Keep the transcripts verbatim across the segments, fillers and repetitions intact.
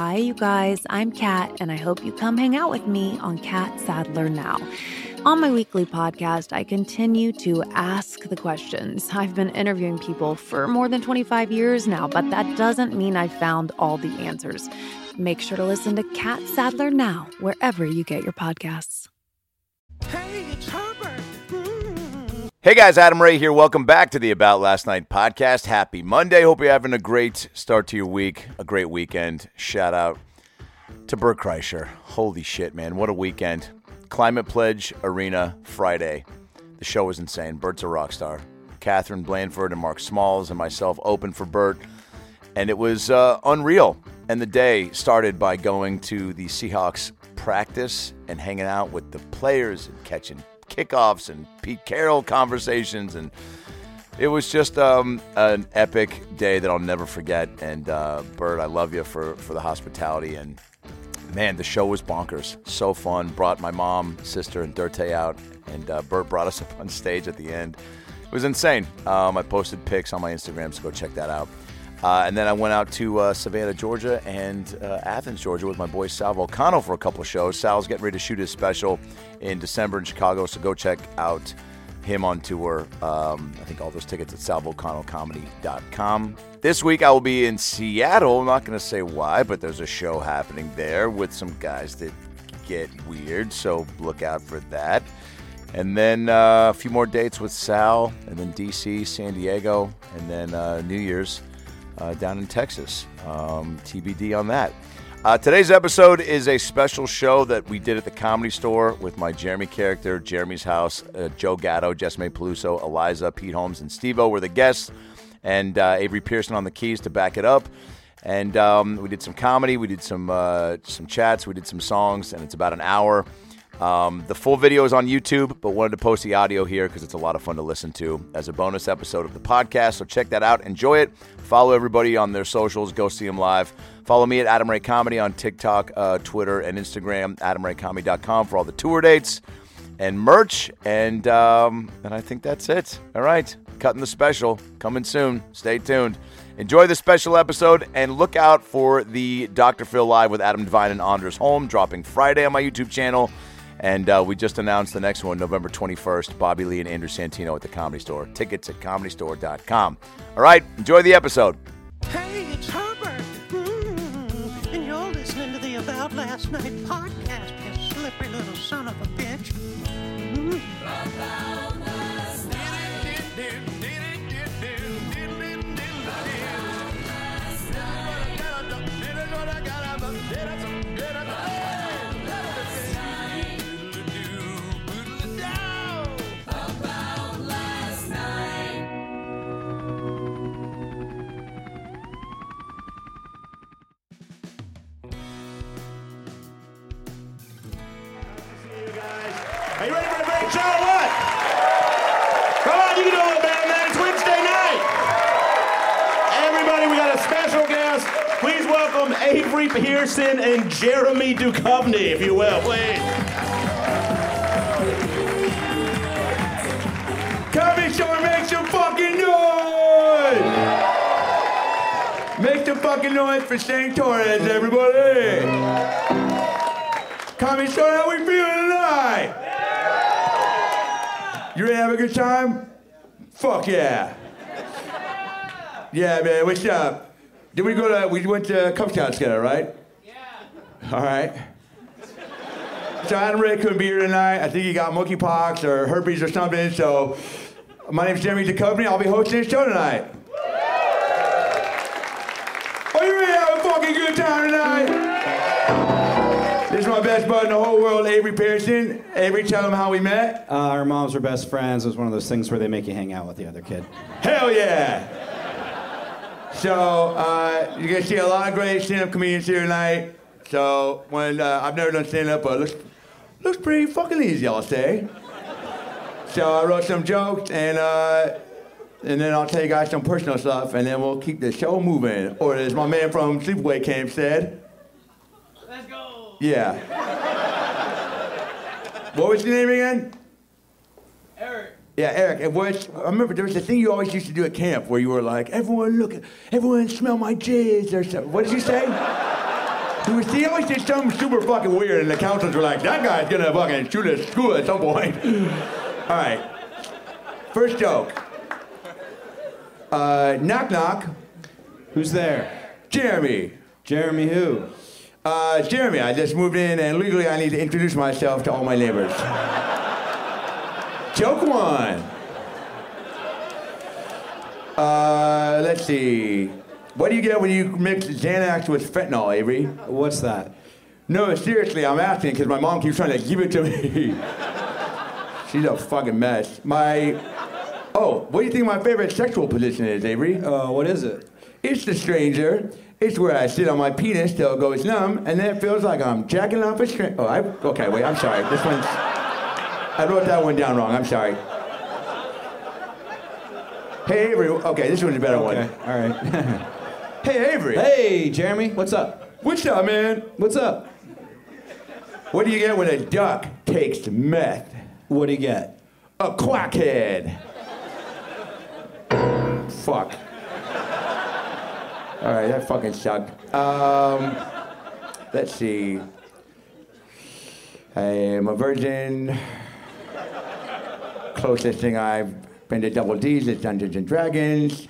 Hi, you guys. I'm Kat, and I hope you come hang out with me on Kat Sadler Now. On my weekly podcast, I continue to ask the questions. I've been interviewing people for more than twenty-five years now, but that doesn't mean I've found all the answers. Make sure to listen to Kat Sadler Now, wherever you get your podcasts. Hey, it's Herbert. Mm. Hey guys, Adam Ray here. Welcome back to the About Last Night podcast. Happy Monday. Hope you're having a great start to your week, a great weekend. Shout out to Bert Kreischer. Holy shit, man. What a weekend. Climate Pledge Arena Friday. The show was insane. Bert's a rock star. Catherine Blandford and Mark Smalls and myself opened for Bert. And it was uh, unreal. And the day started by going to the Seahawks practice and hanging out with the players and catching kickoffs and Pete Carroll conversations. And it was just um, an epic day that I'll never forget. And uh, Bert, I love you for, for the hospitality. And man, the show was bonkers. So fun. Brought my mom, sister, and Dirte out. And uh, Bert brought us up on stage at the end. It was insane. Um, I posted pics on my Instagram, so go check that out. Uh, and then I went out to uh, Savannah, Georgia, and uh, Athens, Georgia, with my boy Sal Volcano for a couple of shows. Sal's getting ready to shoot his special in December in Chicago, so go check out him on tour. Um, I think all those tickets at sal volcano comedy dot com. This week I will be in Seattle. I'm not going to say why, but there's a show happening there with some guys that get weird, so look out for that. And then uh, a few more dates with Sal, and then D C, San Diego, and then uh, New Year's uh, down in Texas. Um, T B D on that. Uh, today's episode is a special show that we did at the Comedy Store with my Jeremy character, Jeremy's House. Uh, Joe Gatto, Jessime Peluso, Eliza, Pete Holmes, and Steve-O were the guests, and uh, Avery Pearson on the keys to back it up. And um, we did some comedy, we did some uh, some chats, we did some songs, and it's about an hour. Um, the full video is on YouTube, but wanted to post the audio here because it's a lot of fun to listen to as a bonus episode of the podcast. So check that out. Enjoy it. Follow everybody on their socials. Go see them live. Follow me at Adam Ray Comedy on TikTok, uh, Twitter, and Instagram, adam ray comedy dot com for all the tour dates and merch. And, um, and I think that's it. All right. Cutting the special. Coming soon. Stay tuned. Enjoy the special episode and look out for the Doctor Phil Live with Adam Devine and Anders Holm dropping Friday on my YouTube channel. And uh, we just announced the next one, November twenty-first, Bobby Lee and Andrew Santino at the Comedy Store. Tickets at comedy store dot com. All right, enjoy the episode. Hey, it's Herbert. Mm. And you're listening to the About Last Night podcast, you slippery little son of a bitch. Mm. About last night. Are you ready for a great show or what? Come on, you can do it, man, man. It's Wednesday night. Everybody, we got a special guest. Please welcome Avery Pearson and Jeremy Duchovny, if you will, please. Comedy Store, make some fucking noise! Make some fucking noise for Saint Torres, everybody! Comedy Store, how we feeling tonight? You ready to have a good time? Fuck yeah. Yeah, man, what's up? Did we go to, we went to Cub Scouts together, right? Yeah. All right. So Adam Ray couldn't be here tonight. I think he got monkeypox or herpes or something, so my name's Jeremy Duchovny. I'll be hosting the show tonight. Are you ready to have a fucking good time tonight? This is my best bud in the whole world, Avery Pearson. Avery, tell him how we met. Uh, our moms were best friends. It was one of those things where they make you hang out with the other kid. Hell yeah! So, uh, you're gonna see a lot of great stand-up comedians here tonight. So, when uh, I've never done stand-up, but it looks, looks pretty fucking easy, I'll say. So I wrote some jokes, and uh, and then I'll tell you guys some personal stuff, and then we'll keep the show moving. Or as my man from Sleepaway Camp said, let's go! Yeah. What was your name again? Eric. Yeah, Eric. It was, I remember there was a thing you always used to do at camp where you were like, everyone look, everyone smell my jizz or something. What did you say? He, was, he always did something super fucking weird, and the counselors were like, that guy's gonna fucking shoot a school at some point. All right. First joke. Uh, knock knock. Who's there? Jeremy. Jeremy who? Uh, Jeremy, I just moved in, and legally I need to introduce myself to all my neighbors. Joke one. Uh, let's see. What do you get when you mix Xanax with fentanyl, Avery? What's that? No, seriously, I'm asking because my mom keeps trying to give it to me. She's a fucking mess. My... Oh, what do you think my favorite sexual position is, Avery? Uh, what is it? It's the stranger. It's where I sit on my penis till it goes numb, and then it feels like I'm jacking off a string. Oh, I... Okay, wait, I'm sorry. This one's... I wrote that one down wrong. I'm sorry. Hey, Avery. Okay, this one's a better Okay, one. all right. Hey, Avery. Hey, Jeremy, what's up? What's up, man? What's up? What do you get when a duck takes meth? What do you get? A quackhead. Fuck. All right, that fucking sucked. Um, let's see. I am a virgin. Closest thing I've been to double D's is Dungeons and Dragons.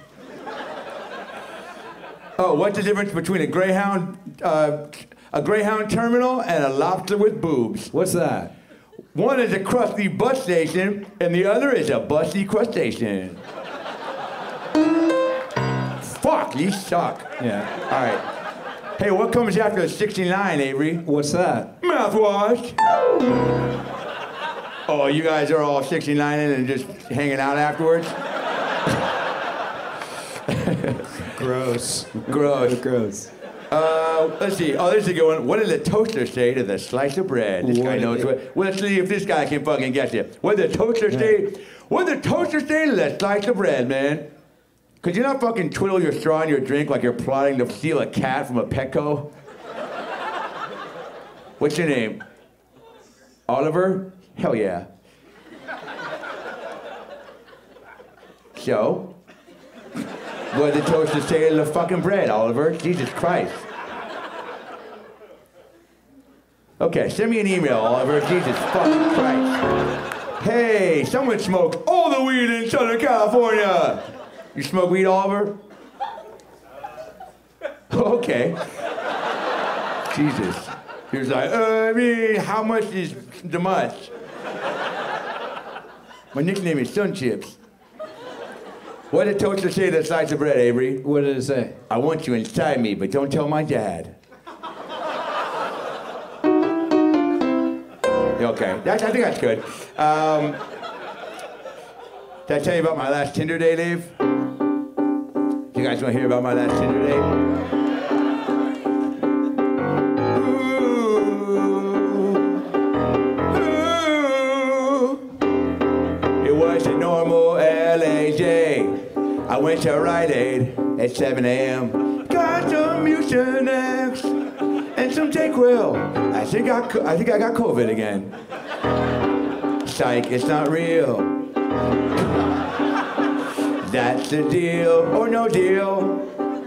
Oh, what's the difference between a Greyhound, uh, a Greyhound terminal and a lobster with boobs? What's that? One is a crusty bus station, and the other is a busty crustacean. Fuck, you suck. Yeah. All right. Hey, what comes after sixty-nine, Avery? What's that? Mouthwash. Oh, you guys are all sixty-nining and just hanging out afterwards? Gross. Gross. Gross. Uh, let's see. Oh, this is a good one. What did the toaster say to the slice of bread? This What guy did knows it- what. Well, let's see if this guy can fucking guess it. What did the toaster say? What did the toaster say to the slice of bread, man? Could you not fucking twiddle your straw in your drink like you're plotting to steal a cat from a Petco? What's your name? Oliver? Hell yeah. So? What did the toaster say to the fucking bread, Oliver? Jesus Christ. Okay, send me an email, Oliver. Jesus fucking Christ. Hey, someone smoked all the weed in Southern California. You smoke weed, Oliver? Okay. Jesus. He was like, uh, I mean, how much is the much? My nickname is Sun Chips. What did toaster say to the slice of bread, Avery? What did it say? I want you inside me, but don't tell my dad. Okay, that, I think that's good. Um, did I tell you about my last Tinder day, Dave? You guys want to hear about my last Tinder day? Ooh, ooh. It was a normal L A J. I went to Rite Aid at seven a.m. Got some Mucinex and some Dayquil. I think I, I think I got COVID again. Psych, it's not real. That's the deal or no deal.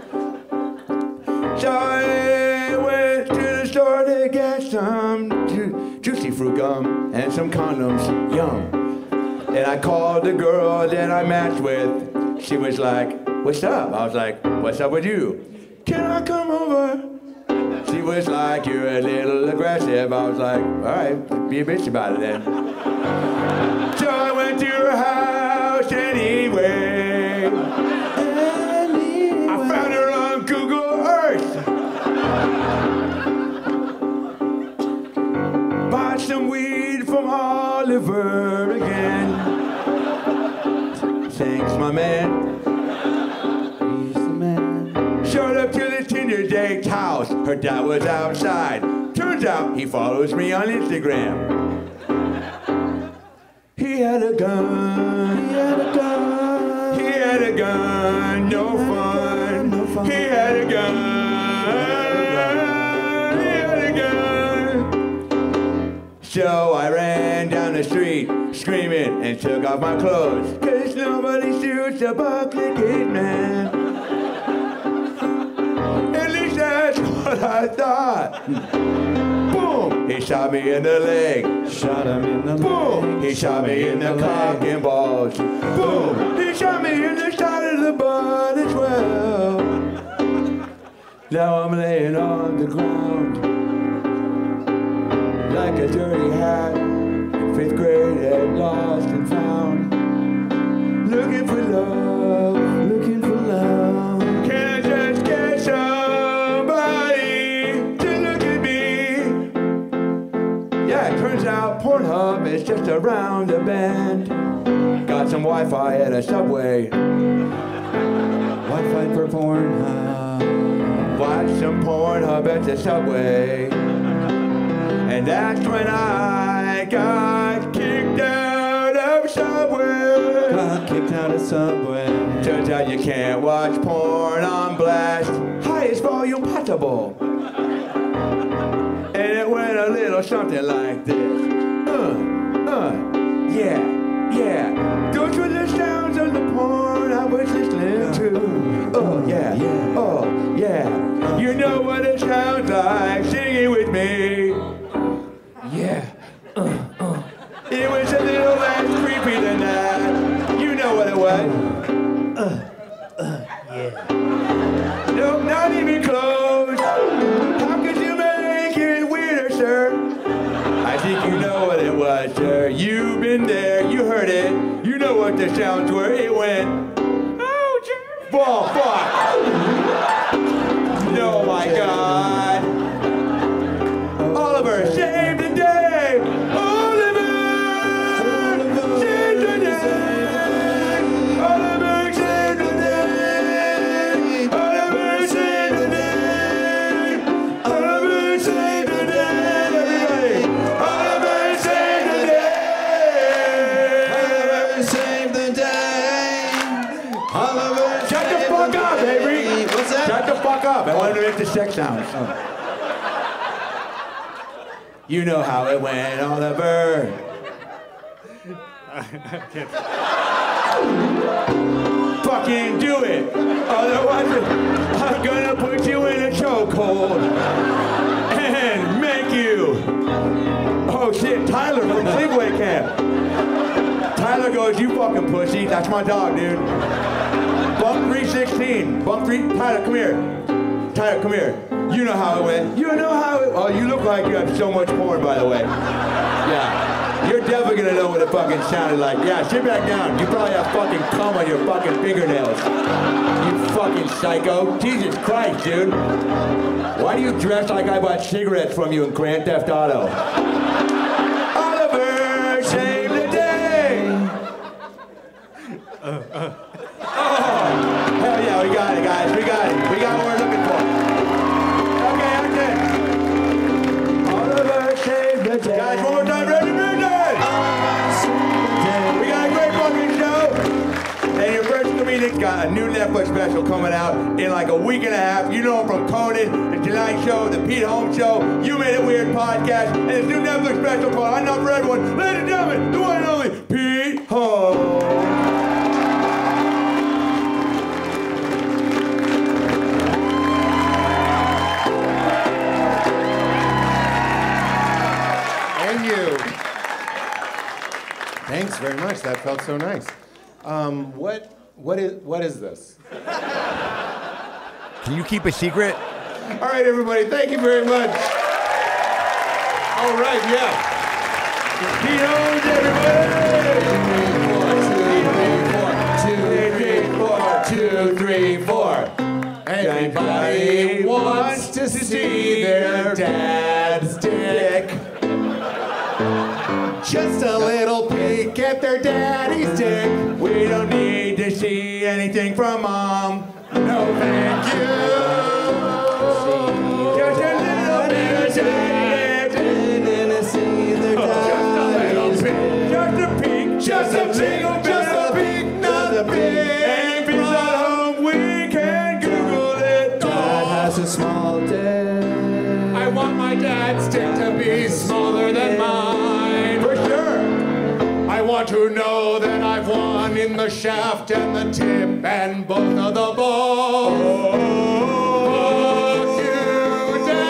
So I went to the store to get some ju- juicy fruit gum and some condoms. Yum. And I called the girl that I matched with. She was like, what's up? I was like, what's up with you? Can I come over? She was like, you're a little aggressive. I was like, all right, be a bitch about it then. So I went to her house anyway. anyway. I found her on Google Earth. Bought some weed from Oliver again. Thanks, my man. He's the man. Showed up to the Tinder date's house. Her dad was outside. Turns out he follows me on Instagram. He had a gun. He had a gun. He had a gun. No fun. No fun. He had a gun. He had a gun. So I ran down the street screaming and took off my clothes. Cause nobody shoots a buck like it, man. At least that's what I thought. Boom! He shot me in the leg. Shot him in the Boom! leg. He shot me in the cock and balls. Boom! He shot me in the side of the butt as well. Now I'm laying on the ground like a dirty hat. Fifth grade and lost and found. Looking for love, looking for love. Can I just get somebody to look at me? Yeah, it turns out Pornhub is just around the bend. Got some Wi-Fi at a Subway. Wi-Fi for Pornhub. Watch some Pornhub at the Subway. And that's when I got kicked out of Subway. Got kicked out of Subway. Turns out you can't watch porn on blast. Highest volume possible. And it went a little something like this. Uh, uh, yeah, yeah. Those were the sounds of the porn I was listening to. Oh, yeah, yeah. oh, yeah. You know what it sounds like, sing it with me. Yeah, uh, uh. It was a little less creepy than that. You know what it was. Uh, uh, yeah. Nope, not even close. How could you make it weirder, sir? I think you know what it was, sir. You've been there, you heard it. You know what the sounds were. It went, oh, Jerry. Oh, fuck. Oh, my God. Oliver, save the day. Oliver, save the day. Oliver, save the day. Oliver, save the day. Oliver, save the day. Oliver, save the day. Oliver, save the day. Oliver, shut the fuck up, baby. What's that? Shut the fuck up. I wanted to make the sex sounds. Oh. You know how it went, Oliver. Fucking do it. Otherwise, I'm gonna put you in a chokehold and make you. Oh shit, Tyler from Sleepaway Camp. Tyler goes, you fucking pussy. That's my dog, dude. Bump three sixteen. Bump three. Tyler, come here. Tyler, come here. You know how it went. You know how it. Oh, you look like you have so much porn, by the way. Yeah. You're definitely gonna know what it fucking sounded like. Yeah, sit back down. You probably have fucking cum on your fucking fingernails. You fucking psycho. Jesus Christ, dude. Why do you dress like I bought cigarettes from you in Grand Theft Auto? Oliver, save the day. Uh, uh. Oh, hell yeah, we got it, guys. We got it. We got what we're looking for. Okay, okay. Oliver, save the day. Guys, one more time, ready, ready? We got a great fucking show. And your first comedian's got a new Netflix special coming out in like a week and a half. You know him from Conan, The Tonight Show, The Pete Holmes Show, You Made It Weird podcast, and his new Netflix special called I'm Not For Everyone. Ladies and gentlemen, the one and only Pete Holmes. Thanks very much. That felt so nice. Um, what, what is, what is this? Can you keep a secret? All right, everybody. Thank you very much. All right, yeah. Pete Holmes, everybody. Two, three, four. Everybody wants to see their dad's dick. Just a little peek at their daddy's dick. We don't need to see anything from mom. No, thank you. Just a little bit of dick. See their daddy's dick. Just a peek. Just a peek. Just a peek. Not a peek. And if he's not home, we can Google it. Dad has a small dick. I want my dad's dick to be smaller than mine. For sure. I want to know that I've won in the shaft and the tip and both of the balls. Fuck you, Dad.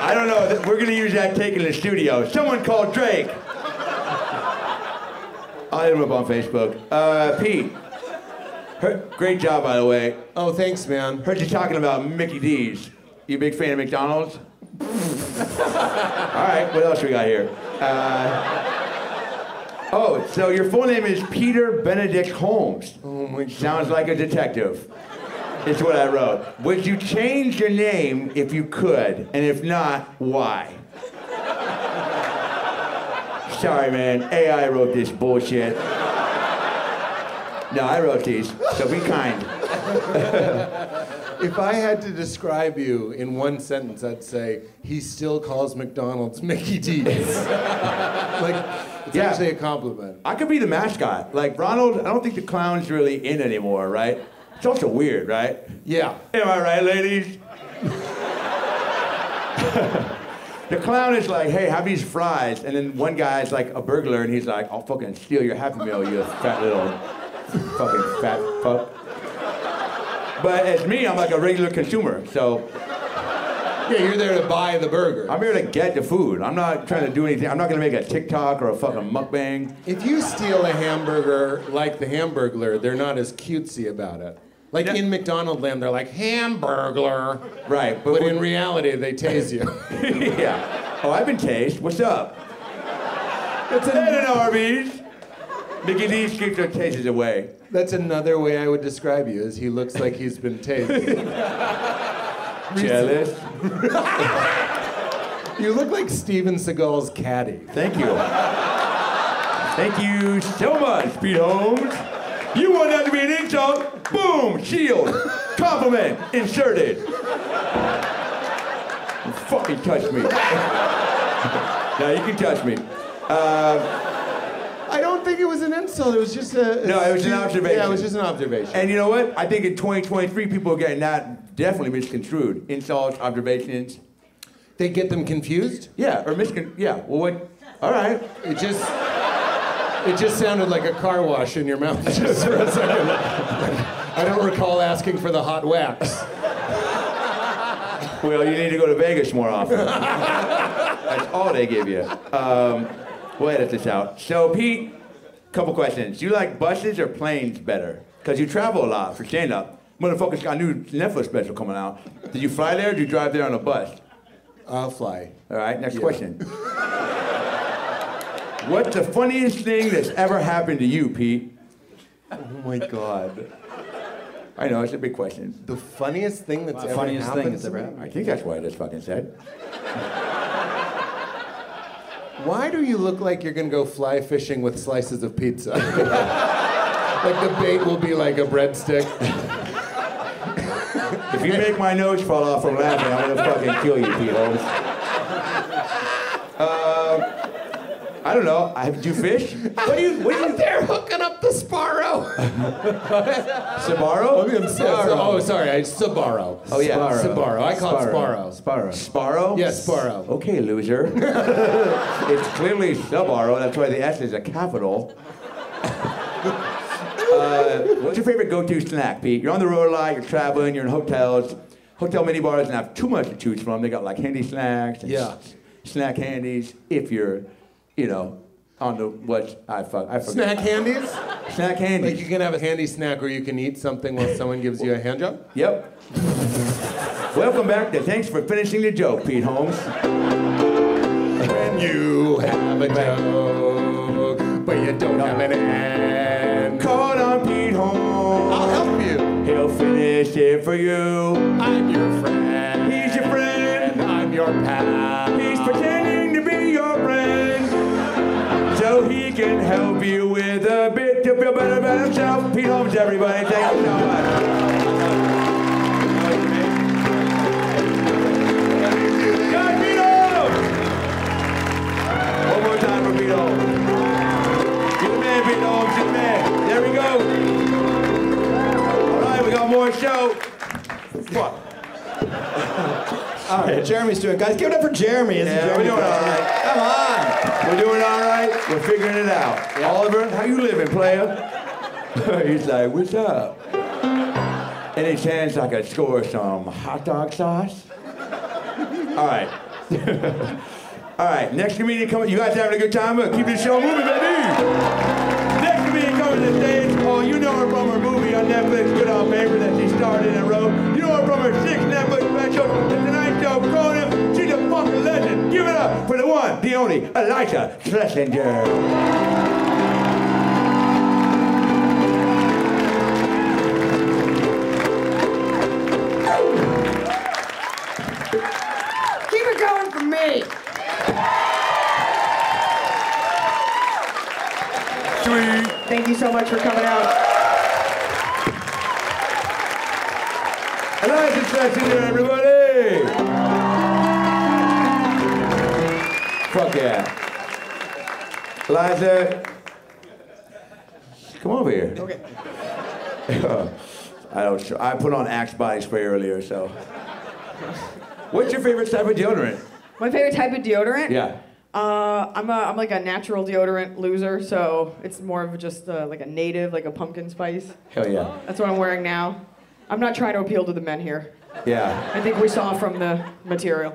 I don't know. We're going to use that take in the studio. Someone called Drake. I'll hit him up on Facebook. Uh, Pete. Her, great job, by the way. Oh, thanks, man. Heard you talking about Mickey D's. You a big fan of McDonald's? All right, what else we got here? Uh, oh, so your full name is Peter Benedict Holmes. Oh, my God. Sounds like a detective. It's what I wrote. Would you change your name if you could? And if not, why? Sorry, man. A I wrote this bullshit. No, I wrote these, so be kind. If I had to describe you in one sentence, I'd say he still calls McDonald's Mickey D's. Like, it's Yeah. actually a compliment. I could be the mascot. Like, Ronald, I don't think the clown's really in anymore, right? It's also weird, right? Yeah. Am I right, ladies? The clown is like, hey, have these fries. And then one guy's like a burglar, and he's like, I'll fucking steal your Happy Meal, you fat little fucking fat fuck. But as me, I'm like a regular consumer, so Yeah, you're there to buy the burger. I'm here to get the food. I'm not trying to do anything. I'm not gonna make a TikTok or a fucking mukbang. If you steal a hamburger like the Hamburglar, they're not as cutesy about it. Like Yeah. in McDonald land, they're like, Hamburglar. Right, But when- in reality, they tase you. Yeah. Oh, I've been tased. What's up? It's an in Arby's. Mickey D's keeps their tastes away. That's another way I would describe you, is he looks like he's been tased. Jealous. You look like Steven Seagal's caddy. Thank you. Thank you so much, Pete Holmes. You want that to be an insult? Boom, shield. Compliment inserted. You fucking touch me. Now you can touch me. Uh, I don't think it was an insult. It was just a. a No, it was an stu- observation. Yeah, it was just an observation. and you know what? I think in twenty twenty-three, people are getting that definitely misconstrued. Insults, observations. They get them confused. Yeah, or miscon. Yeah. Well, what? All right. It just. It just sounded like a car wash in your mouth just for a second. I don't recall asking for the hot wax. Well, you need to go to Vegas more often. That's all they give you. Um, we'll edit this out. So, Pete, couple questions. Do you like buses or planes better? Because you travel a lot for stand-up. Motherfuckers got a new Netflix special coming out. Did you fly there or did you drive there on a bus? I'll fly. All right, next Yeah. question. What's the funniest thing that's ever happened to you, Pete? Oh my God. I know, it's a big question. The funniest thing that's The ever funniest thing happened that's to ever me? happened. I think that's what I just fucking said. Why do you look like you're gonna go fly fishing with slices of pizza? Like the bait will be like a breadstick. If you make my nose fall off from laughing, I'm gonna fucking kill you, Pete Holmes. Uh, I don't know. I do you fish? What do you? What do you? They're hooking up the Sparrow. Sbarro? I'm sorry. Oh, sorry. I Sbarro. Oh, yeah. Sbarro. Sbarro. I call it Sparrow. Sparrow. Sparrow. Sparrow? Yes, Sparrow. Okay, loser. It's clearly Sbarro. That's why the S is a capital. Uh, what's your favorite go-to snack, Pete? You're on the road a lot. You're traveling. You're in hotels. Hotel mini bars and have too much to choose from. They got like handy snacks. And Yeah. s- snack handies. If you're, you know, on the what I fuck. I forget. Snack handies? Snack handies. Like you can have a handy snack where you can eat something while someone gives you a hand job? Yep. Welcome back to Thanks for Finishing the Joke, Pete Holmes. When you have a joke, but you don't have an end. Call on Pete Holmes. I'll help you. He'll finish it for you. I'm your friend. He's your friend. I'm your pal. He's pretending to be your friend. So he can help you with a bit to feel better about himself. Pete Holmes, everybody. Thank you so much. God, Pete Holmes! One more time for Pete Holmes. You're the man, Pete Holmes. You're the man. There we go. All right, we got more show. Fuck. All right, Jeremy's doing. Guys, give it up for Jeremy. Isn't Yeah, we're Jeremy doing all great? right. Come on. We're doing all right. We're figuring it out. Oliver, how you living, player? He's like, what's up? Any chance I could score some hot dog sauce? All right. All right, next comedian coming. You guys having a good time? We'll keep this show moving, baby. Next comedian coming to the stage. Oh, you know her from her movie on Netflix, Good Old Paper, that she starred in and wrote. You know her from her six Netflix specials. The Tonight Show, Conan. She's a fucking legend. Give it up for the one, the only, Iliza Shlesinger. Thank you so much for coming out. Iliza Shlesinger, everybody! Fuck yeah. Iliza, come over here. Okay. I don't. I put on Axe body spray earlier, so. What's your favorite type of deodorant? My favorite type of deodorant? Yeah. Uh, I'm a, I'm like a natural deodorant loser, so it's more of just uh, like a native, like a pumpkin spice. Hell yeah. That's what I'm wearing now. I'm not trying to appeal to the men here. Yeah. I think we saw from the material.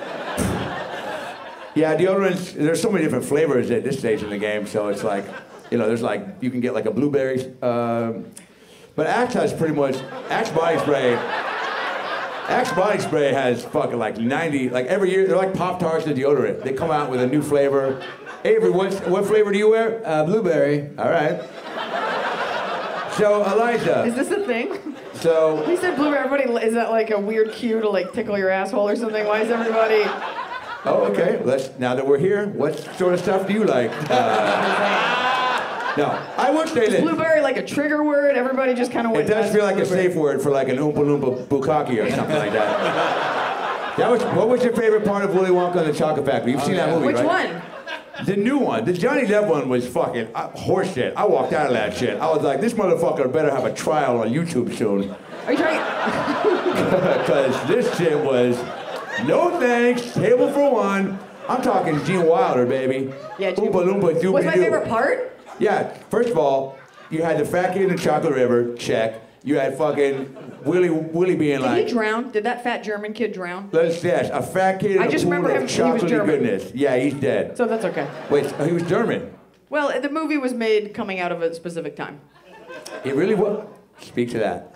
Yeah, deodorants, there's so many different flavors at this stage in the game, so it's like, you know, there's like, you can get like a blueberry, um, but Axe has pretty much, Axe body spray, Axe body spray has fucking like ninety, like every year, they're like Pop-Tarts and deodorant. They come out with a new flavor. Avery, what, what flavor do you wear? Uh, blueberry. All right. So, Iliza. Is this a thing? So. He said blueberry. Everybody, is that like a weird cue to like tickle your asshole or something? Why is everybody? Oh, okay. Let's, now that we're here, what sort of stuff do you like? Uh, no, I would say Is that. blueberry like a trigger word? Everybody just kind of It went. does feel like a blueberry. safe word for like an Oompa Loompa Bukkake or something like that. That was, what was your favorite part of Willy Wonka and the Chocolate Factory? You've seen that movie, Which right? one? The new one. The Johnny Depp one was fucking uh, horse shit. I walked out of that shit. I was like, this motherfucker better have a trial on YouTube soon. Are you trying? Because this shit was, no thanks, table for one. I'm talking Gene Wilder, baby. Yeah, Gene- Oompa Loompa Doobie Doo. What's my favorite part? Yeah, first of all, you had the fat kid in the chocolate river, check. You had fucking Willie, Willie being Did like, he drown? Did that fat German kid drown? let's yes, a fat kid in I a just pool remember of him- he was chocolatey German. goodness. Yeah, he's dead. So that's okay. Wait, he was German. Well, the movie was made coming out of a specific time. It really was. Speak to that.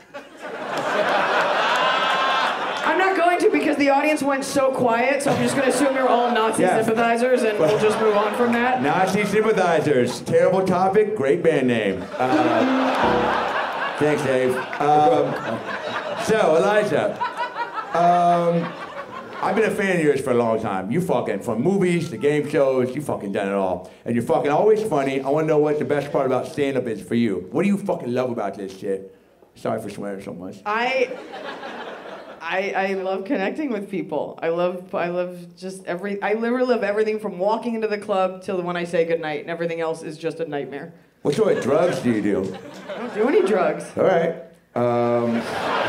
I'm not going to because the audience went so quiet, so I'm just going to assume you're all Nazi Yeah. sympathizers and we'll just move on from that. Nazi sympathizers. Terrible topic, great band name. Uh, thanks, Dave. Um, so, Iliza, um, I've been a fan of yours for a long time. You fucking, from movies to game shows, you fucking done it all. And you're fucking always funny. I want to know what the best part about stand-up is for you. What do you fucking love about this shit? Sorry for swearing so much. I, I, I love connecting with people. I love, I love just every, I literally love everything from walking into the club till when I say goodnight, and everything else is just a nightmare. What sort of drugs do you do? I don't do any drugs. All right. Um,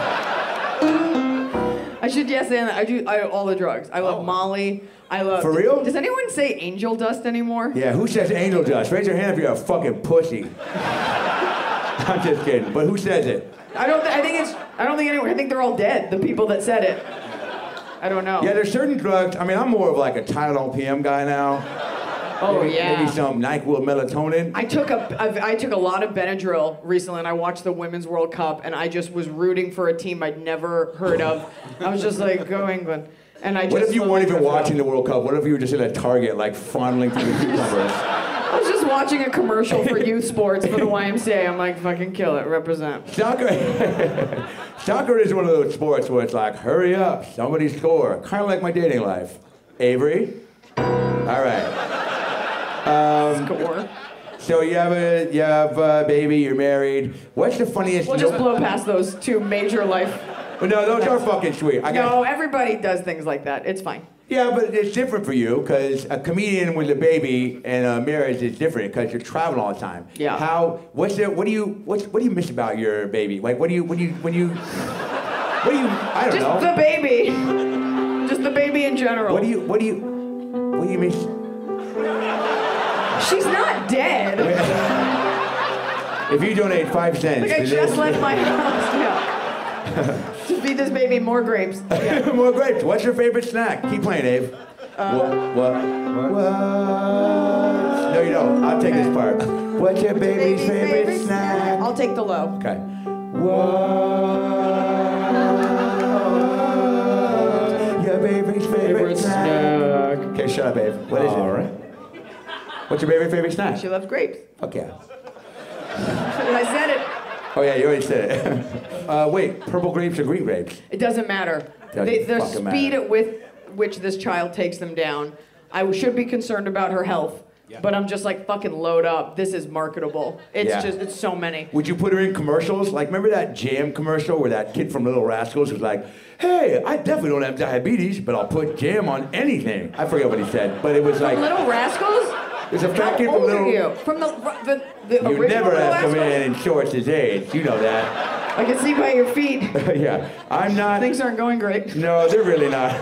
I should yes say that I do I, all the drugs. I love Molly. I love. For real? Does anyone say angel dust anymore? yeah, who says angel dust? Raise your hand if you're a fucking pussy. I'm just kidding. But who says it? I don't. Th- I think it's. I don't think anyone. I think they're all dead. The people that said it. I don't know. Yeah, there's certain drugs. I mean, I'm more of like a Tylenol P M guy now. Oh maybe, yeah. Maybe some NyQuil melatonin. I took a. I've, I took a lot of Benadryl recently, and I watched the Women's World Cup, and I just was rooting for a team I'd never heard of. I was just like, go England. And I just. What if you weren't even slowly watching the drifted World Cup? What if you were just in a Target, like fondling through the cucumbers? off. I was just watching a commercial for youth sports for the Y M C A. I'm like, fucking kill it, represent. Soccer, soccer is one of those sports where it's like, hurry up, somebody score. Kind of like my dating life. Avery? All right. Um, Score. so you have a you have a baby, you're married. What's the funniest We'll just no- blow past those two major life. Well, no, those are fucking sweet. I got, No, everybody does things like that. It's fine. Yeah, but it's different for you because a comedian with a baby and a marriage is different because you're traveling all the time. Yeah. How? What's the? What do you? What's, what do you miss about your baby? Like, what do you? When you? When you? What do you? I don't Just know. the baby. Just the baby in general. What do you? What do you? What do you miss? She's not dead. If you donate five cents, Like I to just this- left my house. Yeah. To feed this baby more grapes. Yeah. more grapes. What's your favorite snack? Keep playing, Dave. what? What? What? No, you don't. I'll take this part. What's your baby's, Baby's favorite, favorite snack? I'll take the low. Okay. What's your baby's favorite, Favorite snack? snack. Okay, shut up, babe. What is it? All right. What's your favorite favorite snack? She loves grapes. Fuck yeah. I said it. Oh yeah, you already said it. uh, wait, purple grapes or green grapes? It doesn't matter. Doesn't They, the fucking speed matter. at with which this child takes them down, I should be concerned about her health. But I'm just like, fucking load up. This is marketable. It's Yeah. just, it's so many. Would you put her in commercials? Like, remember that jam commercial where that kid from Little Rascals was like, hey, I definitely don't have diabetes, but I'll put jam on anything. I forget what he said, but it was like, Little Rascals? there's a fat How kid from old Little... are you? From the, the, the You original never Little ask a Rascals? man in shorts his age. You know that. I can see by your feet. Yeah, I'm not... Things aren't going great. No, they're really not.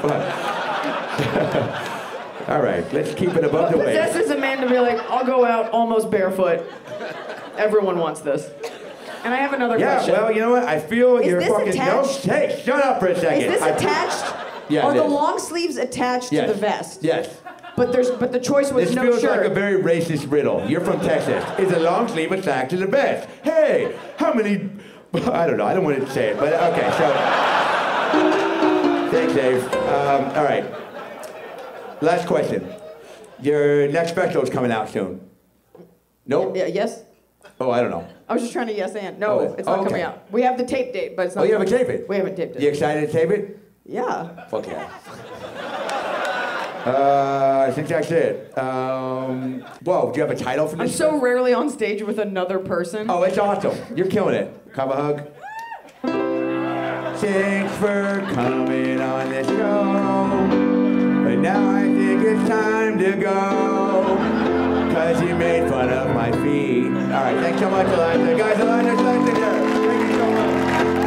All right, let's keep it above the What waist. possesses a man to be like, I'll go out almost barefoot? Everyone wants this. And I have another Yeah, question. well, you know what? I feel Is you're this fucking... attached? No, hey, shut up for a second. Is this I- attached? Yeah, Are it the is. long sleeves attached Yes. to the vest? Yes. But there's, but the choice was This no feels shirt. like a very racist riddle. You're from Texas. Is a long sleeve attached to the vest? Hey, how many... I don't know. I don't want to say it, but okay, so... Thanks, Dave. Um, all right. Last question. Your next special is coming out soon. Nope. Yeah, yes? Oh, I don't know. I was just trying to yes and. No, Oh, it's not okay. coming out. We have the tape date, but it's not. Oh, you haven't coming- taped it? We haven't taped it. You excited to tape it? Yeah. Fuck yeah. Uh, I think that's it. Um, whoa, do you have a title for I'm this? so rarely on stage with another person. Oh, it's awesome. You're killing it. Have a hug. Thanks for coming on the show. But now I think it's time to go. Cause you made fun of my feet. Alright, thanks so much, Elijah. Guys, Elijah's legendary. Thank you so much.